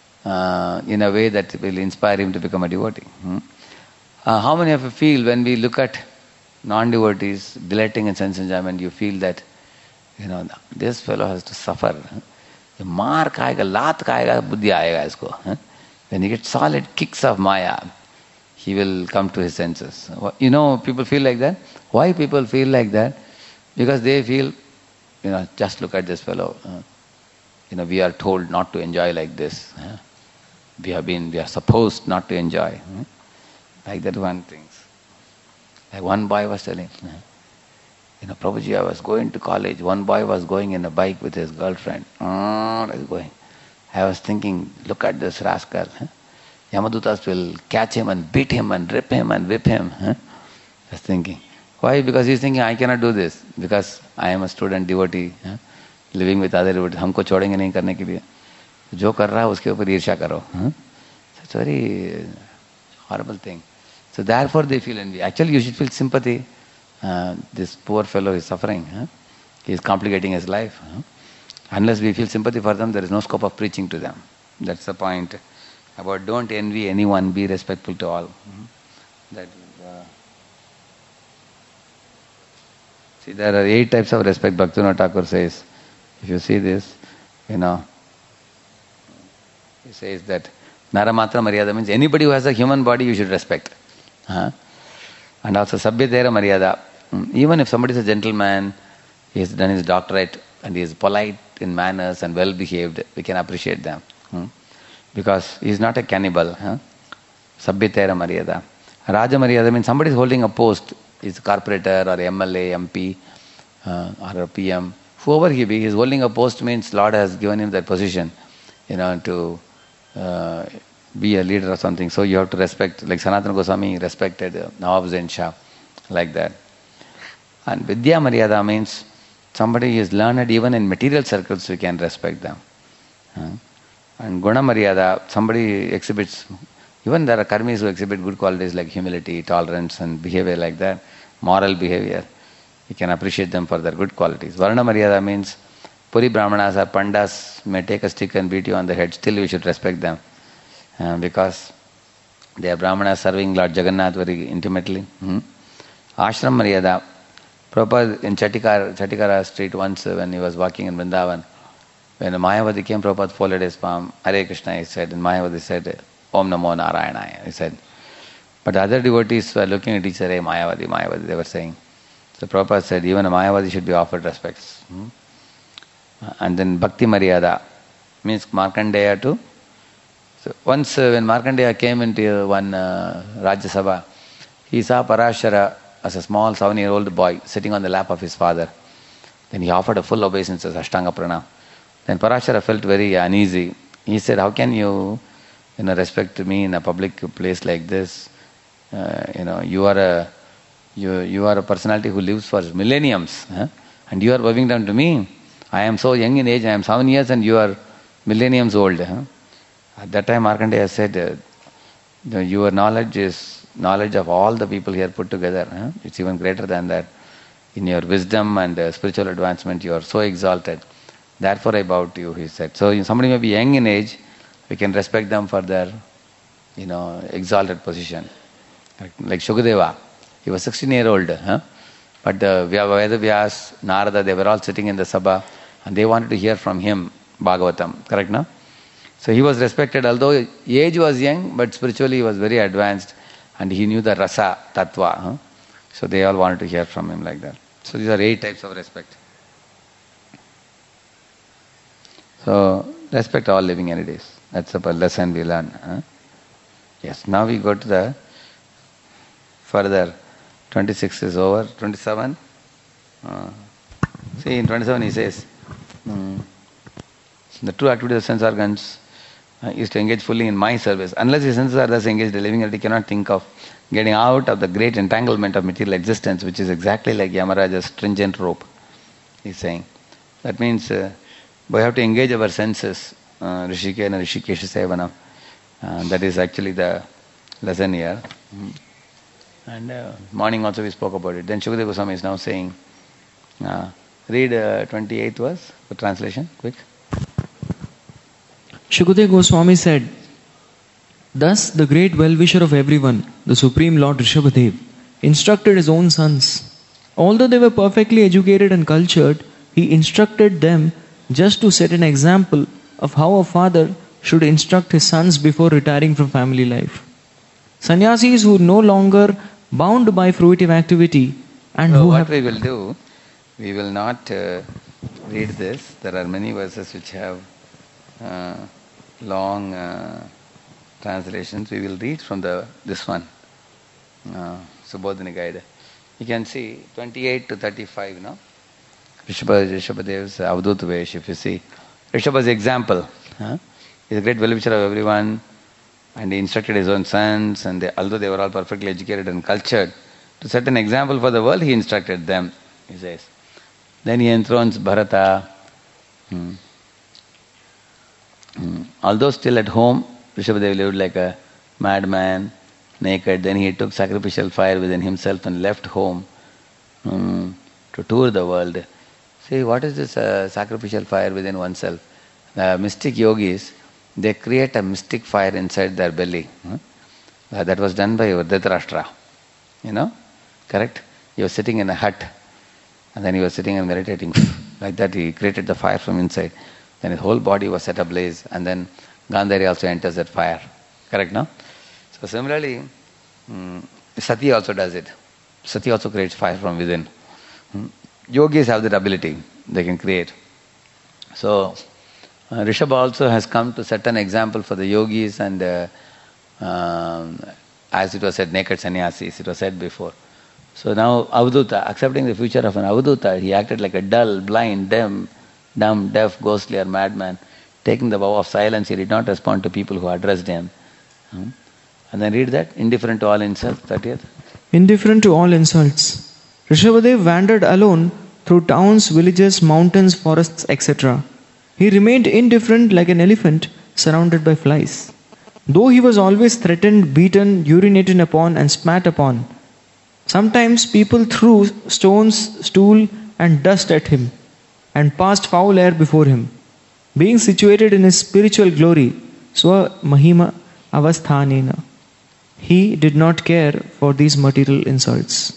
[SPEAKER 1] in a way that will inspire him to become a devotee? How many of you feel when we look at non-devotees delighting in sense enjoyment, you feel that, this fellow has to suffer. मार खाएगा, लात खाएगा, बुद्धि आएगा इसको. When he gets solid kicks of Maya, he will come to his senses. People feel like that. Why people feel like that? Because they feel, just look at this fellow. We are told not to enjoy like this. We are supposed not to enjoy. Like that one thing. Like one boy was telling, Prabhuji, I was going to college. One boy was going in a bike with his girlfriend. I was thinking, look at this rascal. Yamadutas will catch him and beat him and rip him and whip him. I was thinking. Why? Because he's thinking, I cannot do this. Because I am a student devotee, living with other devotees. हमको छोड़ेंगे नहीं करने के लिए. जो कर रहा है उसके ऊपर ईर्ष्या करो. It's a very horrible thing. So therefore they feel envy. Actually you should feel sympathy. This poor fellow is suffering. He is complicating his life. Unless we feel sympathy for them, there is no scope of preaching to them. That's the point about don't envy anyone, be respectful to all. See, there are 8 types of respect, Bhaktivinoda Thakur says. If you see this, he says that Naramatra Maryada means anybody who has a human body you should respect. And also Sabhyatera Maryada. Even if somebody is a gentleman, he has done his doctorate and he is polite in manners and well behaved, we can appreciate them. Because he is not a cannibal. Sabhyatera Maryada. Raja Maryada means somebody is holding a post, is a corporator or MLA, MP or a PM. Whoever he be, he is holding a post means Lord has given him that position, to be a leader or something. So you have to respect, like Sanatana Goswami respected Nawab Zain Shah, like that. And Vidya Maryada means somebody is learned even in material circles, we can respect them. And Guna Maryada, somebody exhibits, even there are karmis who exhibit good qualities like humility, tolerance and behavior like that, moral behavior. We can appreciate them for their good qualities. Varna Maryada means Puri Brahmanas or Pandas may take a stick and beat you on the head, still we should respect them. Because they are Brahmanas serving Lord Jagannath very intimately. Ashram Maryada. Prabhupada in Chatikara street once when he was walking in Vrindavan, when Mayavadi came, Prabhupada folded his palm, Hare Krishna he said, and Mayavadi said, Om Namo Narayana, he said. But the other devotees were looking at each other, hey, Mayavadi, Mayavadi, they were saying. So Prabhupada said, even a Mayavadi should be offered respects. And then Bhakti Maryada means Markandeya too. So once when Markandeya came into one Rajya Sabha, he saw Parashara as a small 7-year-old boy sitting on the lap of his father. Then he offered a full obeisance, Ashtanga Pranam. Then Parashara felt very uneasy. He said, how can you respect me in a public place like this? You are a personality who lives for millenniums, and you are bowing down to me. I am so young in age, I am 7 years and you are millenniums old. At that time Markandeya said, your knowledge is knowledge of all the people here put together. It's even greater than that. In your wisdom and spiritual advancement, you are so exalted. Therefore I bow to you, he said. So somebody may be young in age, we can respect them for their exalted position. Like Shukadeva, he was 16-year-old. But Vedavyas, Narada, they were all sitting in the Sabha and they wanted to hear from him Bhagavatam. Correct, no? So he was respected, although age was young, but spiritually he was very advanced and he knew the rasa, tattva. So they all wanted to hear from him like that. So these are 8 types of respect. So respect all living entities. That's a lesson we learn. Yes, now we go to the further. 26 is over. 27. See, in 27 he says, the true activity of sense organs is to engage fully in my service. Unless the senses are thus engaged, the living entity cannot think of getting out of the great entanglement of material existence, which is exactly like Yamaraja's stringent rope, he's saying. That means we have to engage our senses, Rishikena and Rishikesha Sevana. That is actually the lesson here. And morning also we spoke about it. Then Shukadeva Goswami is now saying, read 28th verse, the translation, quick.
[SPEAKER 2] Shukadeva Goswami said, thus the great well-wisher of everyone, the Supreme Lord Rishabhadev, instructed his own sons. Although they were perfectly educated and cultured, he instructed them just to set an example of how a father should instruct his sons before retiring from family life. Sannyasis who are no longer bound by fruitive activity and who have...
[SPEAKER 1] What we will do, we will not read this. There are many verses which have long translations. We will read from this one, Subodha Nikaya. You can see 28 to 35, no? Rishabhadev's Avadut Vesh, if you see. Rishabha's example. He's a great well-wisher of everyone, and he instructed his own sons, and although they were all perfectly educated and cultured, to set an example for the world, he instructed them, he says. Then he enthrones Bharata. Although still at home, Rishabhadev lived like a madman, naked. Then he took sacrificial fire within himself and left home to tour the world. See, what is this sacrificial fire within oneself? The mystic yogis, they create a mystic fire inside their belly. That was done by Dhritarashtra. Correct? He was sitting in a hut and then he was sitting and meditating. Like that he created the fire from inside. Then his whole body was set ablaze and then Gandhari also enters that fire. Correct, no? So similarly, Sati also does it. Sati also creates fire from within. Yogis have that ability. They can create. So Rishabha also has come to set an example for the yogis and as it was said, naked sannyasis, it was said before. So now Avaduta, accepting the future of an Avaduta, he acted like a dull, blind, dumb, deaf, ghostly or madman. Taking the vow of silence, he did not respond to people who addressed him. And then read that, indifferent to all insults, 30th.
[SPEAKER 2] Indifferent to all insults. Rishabhadev wandered alone through towns, villages, mountains, forests, etc. He remained indifferent like an elephant surrounded by flies. Though he was always threatened, beaten, urinated upon and spat upon. Sometimes people threw stones, stool and dust at him and passed foul air before him. Being situated in his spiritual glory, Swa Mahima Avasthanena, he did not care for these material insults.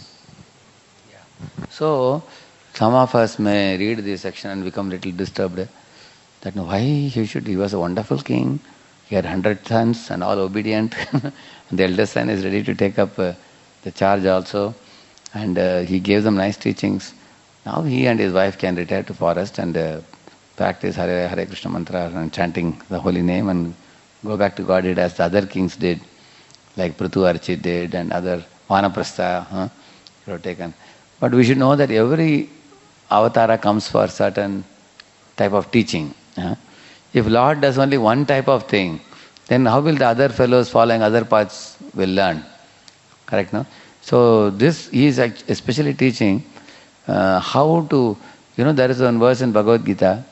[SPEAKER 1] So, some of us may read this section and become little disturbed. That why he was a wonderful king, He had 100 sons and all obedient. The eldest son is ready to take up the charge also. And he gave them nice teachings. Now he and his wife can retire to forest and practice Hare Hare Krishna mantra and chanting the holy name and go back to Godhead as the other kings did, like Prithu Archit did and other Vanaprastha were taken. But we should know that every avatara comes for certain type of teaching. If Lord does only one type of thing, then how will the other fellows following other paths will learn? Correct, no? So this he is especially teaching how to, there is one verse in Bhagavad Gita,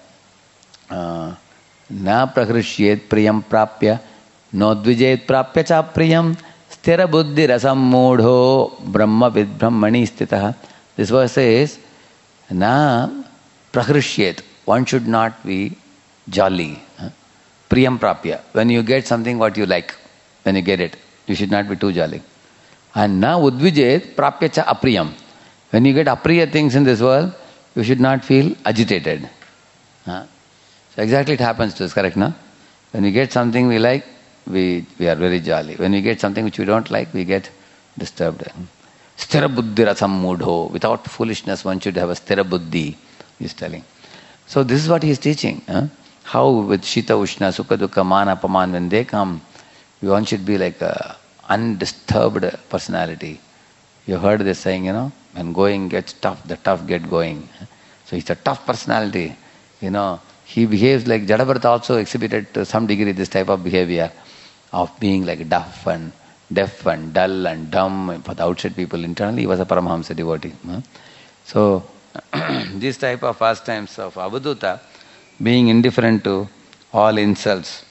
[SPEAKER 1] na prahrushyet priyam prapya nodvijet prapya cha priyam sthira buddhi rasam modho brahma vid brahmani stitah. This verse says, na prahrushyet, one should not be jolly. Priyam prapya, when you get something what you like, when you get it, you should not be too jolly. And na udvijet prapya cha apriyam. When you get apriya things in this world, you should not feel agitated. So exactly it happens to us, correct, no? When we get something we like, we are very jolly. When we get something which we don't like, we get disturbed. Sthira buddhi rasam mudho. Without foolishness, one should have a sthira buddhi, he is telling. So this is what he is teaching. How with Shita Ushna, Sukha Dukha, Mana, Paman, when they come, one should be like a undisturbed personality. You heard this saying, when going gets tough, the tough get going. So he's a tough personality. He behaves like Jadabharata also exhibited to some degree this type of behavior of being like deaf and dull and dumb for the outside people. Internally he was a Paramahamsa devotee. So this type of pastimes of Avadhuta, being indifferent to all insults,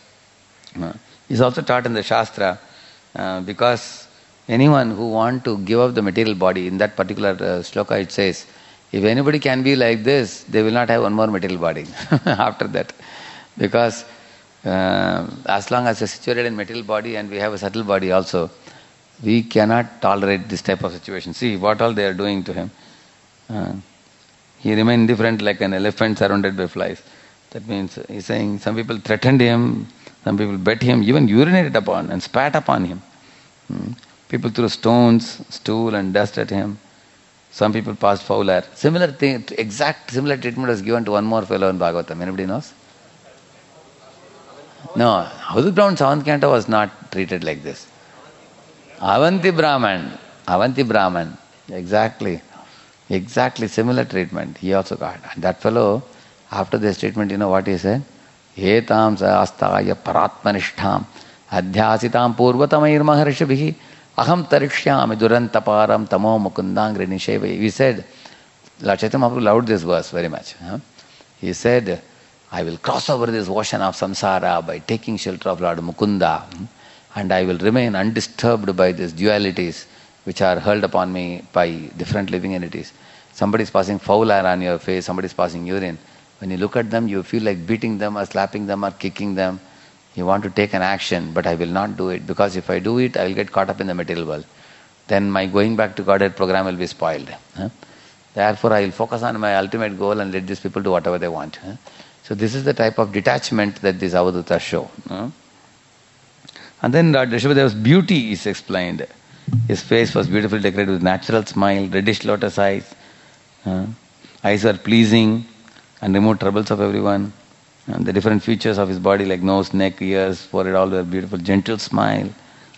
[SPEAKER 1] is also taught in the Shastra because anyone who want to give up the material body, in that particular shloka it says, if anybody can be like this, they will not have one more material body after that. Because as long as we are situated in material body and we have a subtle body also, we cannot tolerate this type of situation. See what all they are doing to him. He remained indifferent like an elephant surrounded by flies. That means he's saying some people threatened him, some people bet him, even urinated upon and spat upon him. People threw stones, stool and dust at him. Some people passed foul air. Similar thing, exact similar treatment was given to one more fellow in Bhagavatam. Anybody knows? No, Avadhuta Brahman seventh canto was not treated like this. Avanti Brahman, exactly similar treatment he also got. And that fellow, after this treatment, you know what he said? Etam sa astaya paratmanishtham adhyasitam purvatamair maharshabhihi aham tarishyami durantaparam tamo mukundangri nishevai. He said, Lord Chaitanya Mahaprabhu loved this verse very much. He said, I will cross over this ocean of samsara by taking shelter of Lord Mukunda, and I will remain undisturbed by these dualities which are hurled upon me by different living entities. Somebody is passing foul air on your face, somebody is passing urine. When you look at them, you feel like beating them or slapping them or kicking them. You want to take an action, but I will not do it, because if I do it, I will get caught up in the material world. Then my going back to Godhead program will be spoiled. Therefore, I will focus on my ultimate goal and let these people do whatever they want. So this is the type of detachment that these Avadhutas show. And then Rishabhadeva's beauty is explained. His face was beautifully decorated with natural smile, reddish lotus eyes. Eyes were pleasing and removed troubles of everyone. And the different features of his body like nose, neck, ears, forehead, all were beautiful, gentle smile.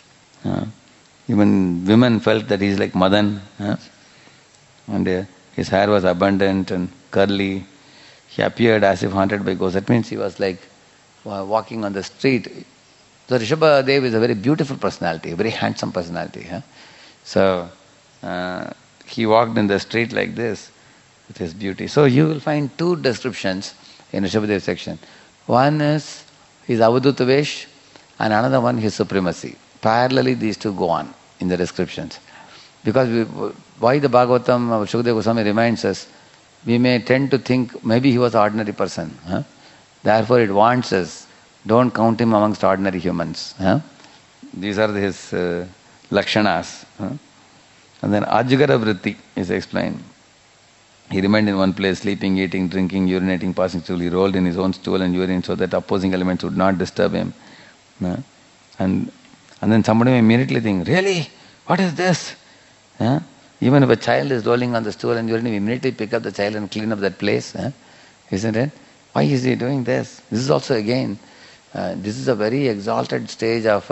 [SPEAKER 1] Even women felt that he is like Madan. And his hair was abundant and curly. He appeared as if haunted by ghosts. That means he was like walking on the street. So Rishabhadev is a very beautiful personality, a very handsome personality. So he walked in the street like this with his beauty. So you will find two descriptions in Rishabhadev's section. One is his Avadhuta Vesh and another one his supremacy. Parallelly these two go on in the descriptions. Because why the Bhagavatam of Shukadeva Goswami reminds us, we may tend to think maybe he was an ordinary person. Therefore it warns us, don't count him amongst ordinary humans. These are his lakshanas. And then Ajagara Vritti is explained. He remained in one place, sleeping, eating, drinking, urinating, passing stool. He rolled in his own stool and urine so that opposing elements would not disturb him. No? And then somebody may immediately think, really? What is this? Huh? Even if a child is rolling on the stool and urine, you immediately pick up the child and clean up that place. Huh? Isn't it? Why is he doing this? This is also again, this is a very exalted stage of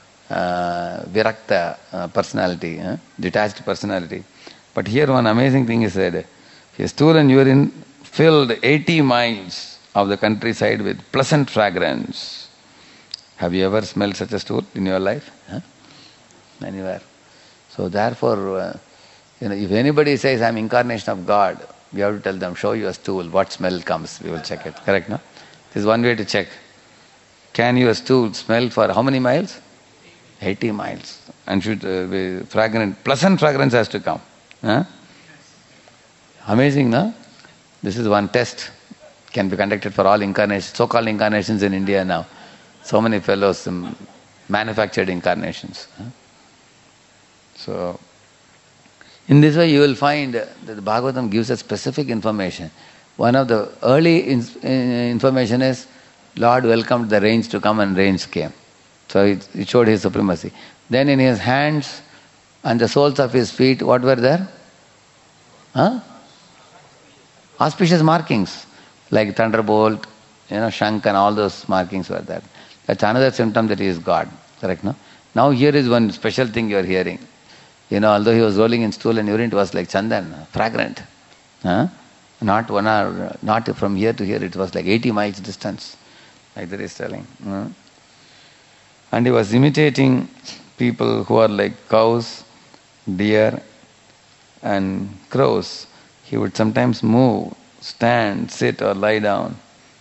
[SPEAKER 1] virakta personality, detached personality. But here one amazing thing is said, his stool and urine filled 80 miles of the countryside with pleasant fragrance. Have you ever smelled such a stool in your life? Huh? Anywhere. So therefore, if anybody says, I'm incarnation of God, we have to tell them, show you a stool, what smell comes, we will check it. Correct, no? This is one way to check. Can your stool smell for how many miles? 80 miles. And should be fragrant, pleasant fragrance has to come. Huh? Amazing, no? This is one test. Can be conducted for all incarnations, so-called incarnations in India now. So many fellows, manufactured incarnations. Huh? So, in this way you will find that the Bhagavatam gives us specific information. One of the early information is, Lord welcomed the rains to come and rains came. So it showed His supremacy. Then in His hands and the soles of His feet, what were there? Huh? Auspicious markings, like thunderbolt, Shank and all those markings were there. That's another symptom that He is God. Correct, no? Now here is one special thing you are hearing. Although He was rolling in stool and urine, it was like chandan, fragrant. Huh? Not 1 hour, not from here to here, it was like 80 miles distance. Like that He is telling. And He was imitating people who are like cows, deer, and crows. He would sometimes move, stand, sit, or lie down.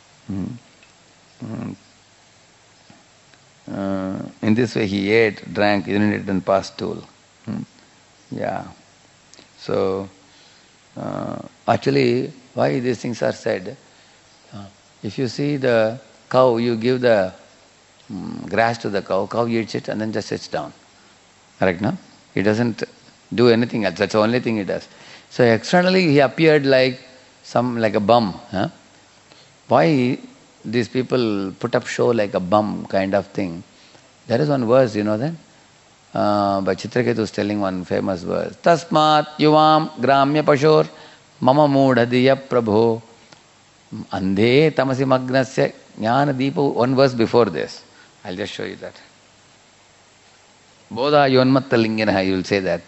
[SPEAKER 1] In this way He ate, drank, urinated, and passed stool. Yeah. So, actually, why these things are said? If you see the cow, you give the grass to the cow eats it and then just sits down. Correct, no? He doesn't do anything else. That's the only thing He does. So externally He appeared like a bum. Huh? Why these people put up show like a bum kind of thing? There is one verse, you know that? By Chitraketu is telling one famous verse. Tasmat yuvam gramya pashor mama moodhadiya prabho andhe tamasi magnasya jnana deepa. One verse before this. I'll just show you that. Bodha yonmatta linganaha, you will say that.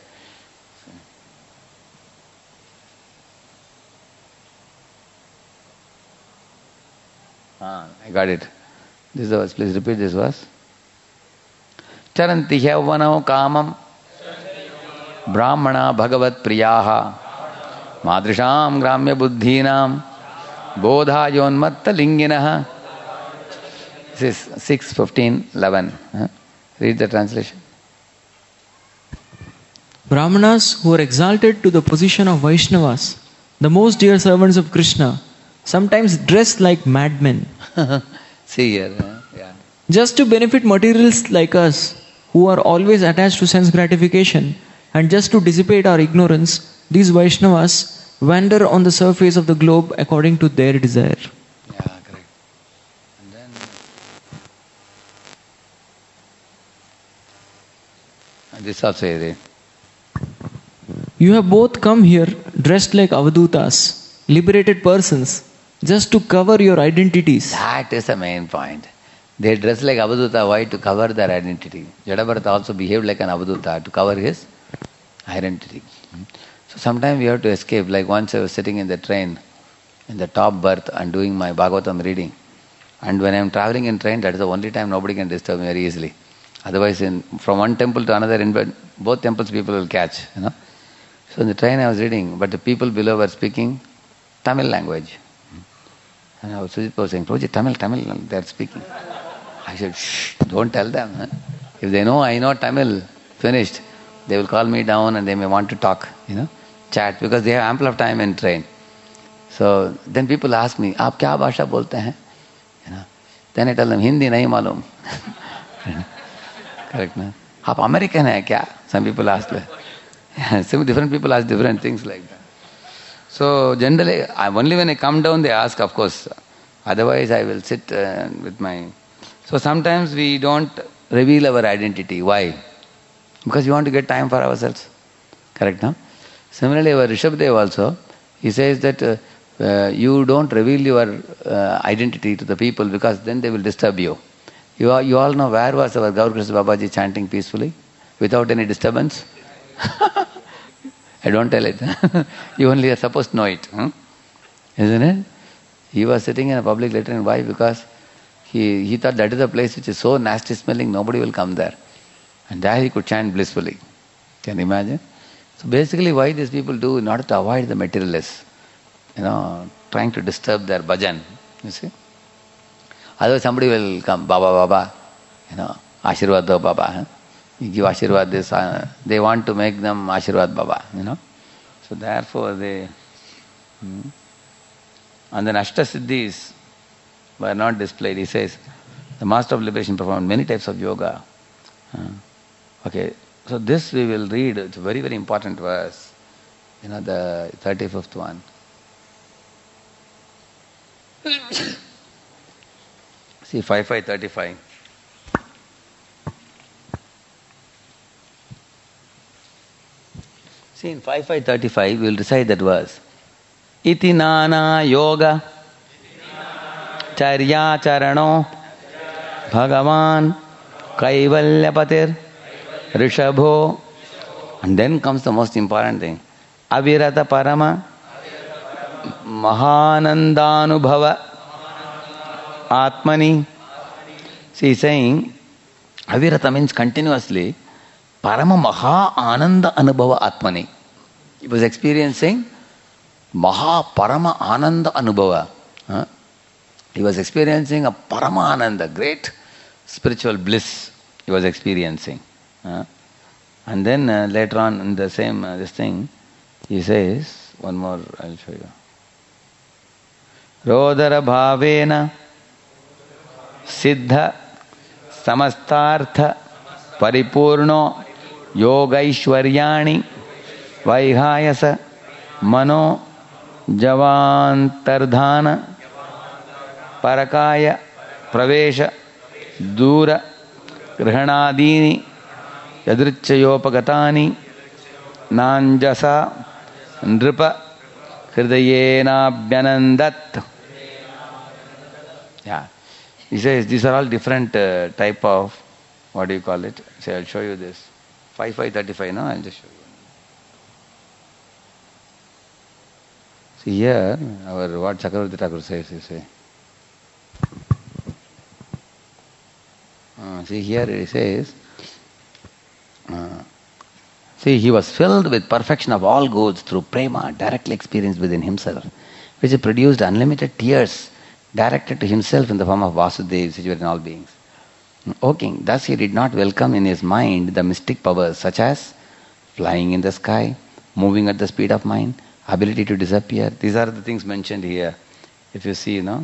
[SPEAKER 1] I got it. This is the verse. Please repeat this verse. Charanti hyavanao kamam brahmana bhagavat priyaha madrisham gramya buddhinam bodha yonmatta linginaha. This is 6:15:11. Read the translation.
[SPEAKER 2] Brahmanas who are exalted to the position of Vaishnavas, the most dear servants of Krishna, sometimes dress like madmen.
[SPEAKER 1] See here. Yeah.
[SPEAKER 2] Just to benefit materialists like us, who are always attached to sense gratification, and just to dissipate our ignorance, these Vaishnavas wander on the surface of the globe according to their desire.
[SPEAKER 1] Yeah, correct. And then this also is it.
[SPEAKER 2] You have both come here dressed like Avadutas, liberated persons, just to cover your identities.
[SPEAKER 1] That is the main point. They dress like Avaduta. Why? To cover their identity. Jadabharata also behaved like an Avaduta to cover his identity. So sometimes we have to escape. Like once I was sitting in the train, in the top berth and doing my Bhagavatam reading. And when I am traveling in train, that is the only time nobody can disturb me very easily. Otherwise, from one temple to another, in both temples people will catch. So in the train I was reading, but the people below were speaking Tamil language. And Sujit was saying, Prabhuji, Tamil, they are speaking. I said, shh, don't tell them. If they know I know Tamil, finished, they will call me down and they may want to talk, chat, because they have ample of time in train. So then people ask me, "Aap kya bhasha bolte hain?" Then I tell them, "Hindi nahi malum." Correct, na? "Aap American hai kya?" Some people ask that. Some different people ask different things like that. So generally, only when I come down they ask, of course. Otherwise I will sit with my So sometimes we don't reveal our identity. Why? Because we want to get time for ourselves. Correct, no? Similarly, our Rishabhadev also, he says that you don't reveal your identity to the people because then they will disturb you. You all know where was our Gaur Krishna Babaji chanting peacefully without any disturbance? I don't tell it. You only are supposed to know it. Isn't it? He was sitting in a public latrine. Why? Because he thought that is a place which is so nasty smelling, nobody will come there. And there he could chant blissfully. Can you imagine? So basically why these people do in order to avoid the materialists, trying to disturb their bhajan, you see. Otherwise somebody will come, Baba, Ashirwad do Baba. You give Ashirwad this, they want to make them Ashirwad Baba, So therefore they... And then Ashtasiddhis were not displayed. He says, the Master of Liberation performed many types of yoga. Okay, so this we will read. It's a very, very important verse. The 35th one. See, 5.5.35. See, in 5.5.35, we will recite that verse. Iti nana yoga charya charano bhagavan kaivalyapatir rishabho. And then comes the most important thing. Avirata parama mahanandanubhava atmani. See, he's saying, avirata means continuously. Parama maha ananda anubhava atmani. He was experiencing Maha Parama Ananda Anubhava. He was experiencing a Parama Ananda, great spiritual bliss he was experiencing. And then later on in the same this thing, he says, one more I'll show you. Rodara Bhavena Siddha Samastartha Paripurno Yogaishwaryani Vaihayasa Mano Javantardhana Parakaya Pravesha Dura Grihanadini Yadrichayopagatani Nanjasa Nripa Hridayena Bhyanandat. Yeah. He says these are all different type of, what do you call it? Say, I'll show you this. 5.5.35, no? I'll just show you. See here, what Chakravarti Thakur says, you see. See here he says, see, he was filled with perfection of all goods through prema, directly experienced within himself, which produced unlimited tears directed to himself in the form of Vasudev, situated in all beings. O king, thus he did not welcome in his mind the mystic powers such as flying in the sky, moving at the speed of mind, ability to disappear. These are the things mentioned here. If you see, it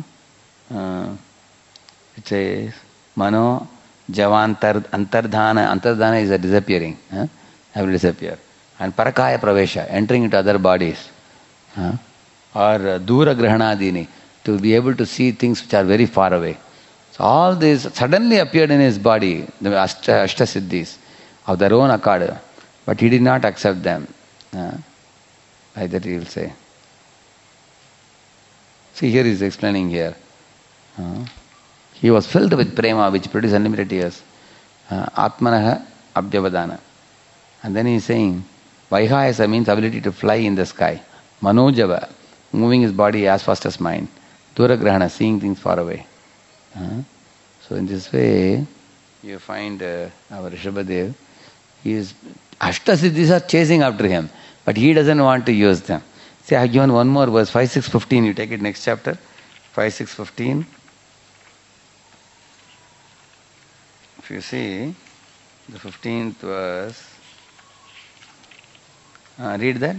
[SPEAKER 1] says, Mano Javantardhana. Antardhana is a disappearing. Have to disappear. And Parakaya Pravesha, entering into other bodies. Or Dura Grihanadini, to be able to see things which are very far away. So all this suddenly appeared in his body, the Ashtasiddhis, of their own accord. But he did not accept them. Like that he will say. See, here he is explaining here. He was filled with prema, which produced unlimited tears. Atmanaha abhyavadana. And then he is saying, Vaihayasa means ability to fly in the sky. Manojava, moving his body as fast as mind. Duragrahana, seeing things far away. So in this way, you find our Rishabhadev, Ashtasiddhis are chasing after him, but he doesn't want to use them. See, I have given one more verse, 5.6.15, you take it next chapter, 5.6.15. If you see, the 15th verse, read that.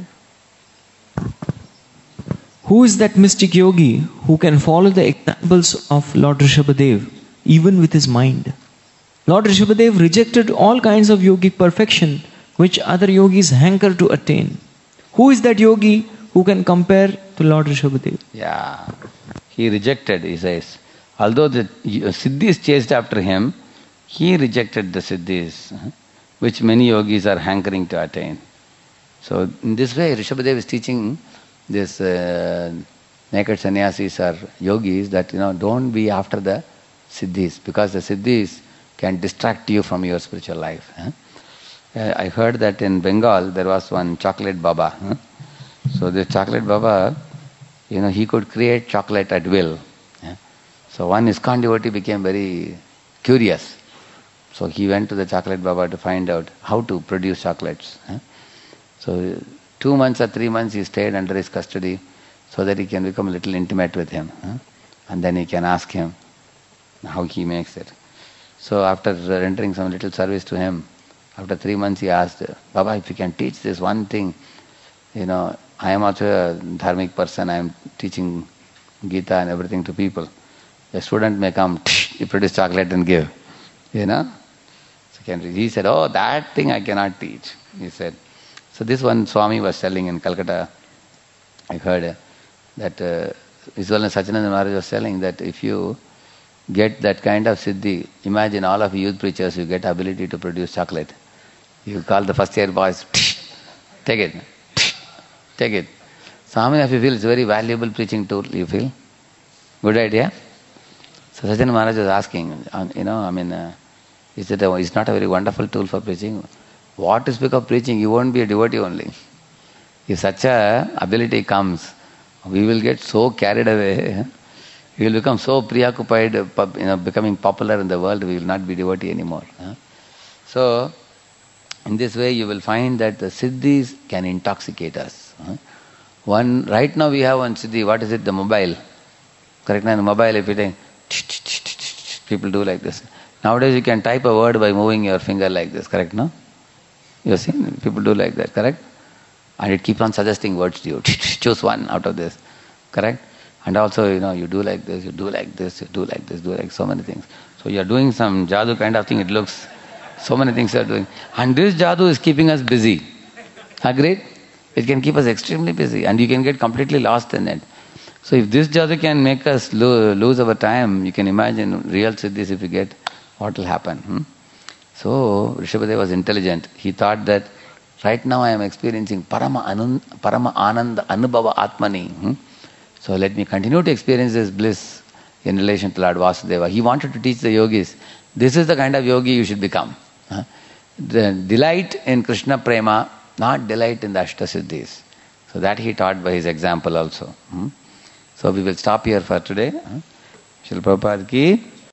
[SPEAKER 2] Who is that mystic yogi who can follow the examples of Lord Rishabhadev, even with his mind? Lord Rishabhadev rejected all kinds of yogic perfection which other yogis hanker to attain. Who is that yogi who can compare to Lord Rishabhadev?
[SPEAKER 1] Yeah, he rejected, he says, Although the Siddhis chased after him, he rejected the Siddhis, which many yogis are hankering to attain. So in this way, Rishabhadev is teaching this naked sannyasis or yogis that, don't be after the Siddhis, because the Siddhis can distract you from your spiritual life. I heard that in Bengal there was one chocolate Baba. So the chocolate Baba, he could create chocolate at will. So one ISKCON devotee became very curious. So he went to the chocolate Baba to find out how to produce chocolates. So 2 months or 3 months he stayed under his custody so that he can become a little intimate with him. And then he can ask him how he makes it. So after rendering some little service to him, after 3 months he asked, Baba, if you can teach this one thing, I am also a dharmic person, I am teaching Gita and everything to people. A student may come, you produce chocolate and give. So he said, oh, that thing I cannot teach. He said. So this one Swami was telling in Calcutta, I heard that Visualness Satyananda Maharaj was telling that if you get that kind of siddhi, imagine all of you youth preachers, you get ability to produce chocolate. You call the first year boys, take it, take it. So how many of you feel it's a very valuable preaching tool, you feel? Good idea? So Satyananda Maharaj was asking, it's not a very wonderful tool for preaching? What to speak of preaching? You won't be a devotee only. If such a ability comes, we will get so carried away. We will become so preoccupied, becoming popular in the world, we will not be devotee anymore. So, in this way you will find that the siddhis can intoxicate us. Right now we have one siddhi, what is it? The mobile. Correct? Now the mobile, if you take, people do like this. Nowadays you can type a word by moving your finger like this, correct, no? You have seen people do like that, correct? And it keeps on suggesting words to you. Choose one out of this, correct? And also, you do like this, you do like this, you do like this, do like so many things. So you are doing some jadoo kind of thing, it looks, so many things you are doing. And this jadoo is keeping us busy. Agreed? It can keep us extremely busy and you can get completely lost in it. So if this jadoo can make us lose our time, you can imagine real siddhis if you get, what will happen? So Rishabhadev was intelligent. He thought that right now I am experiencing Parama Ananda Anubhava Atmani. So let me continue to experience this bliss in relation to Lord Vasudeva. He wanted to teach the yogis, this is the kind of yogi you should become. The delight in Krishna Prema, not delight in the Ashtasiddhis. So that he taught by his example also. So we will stop here for today. Srila Prabhupada ki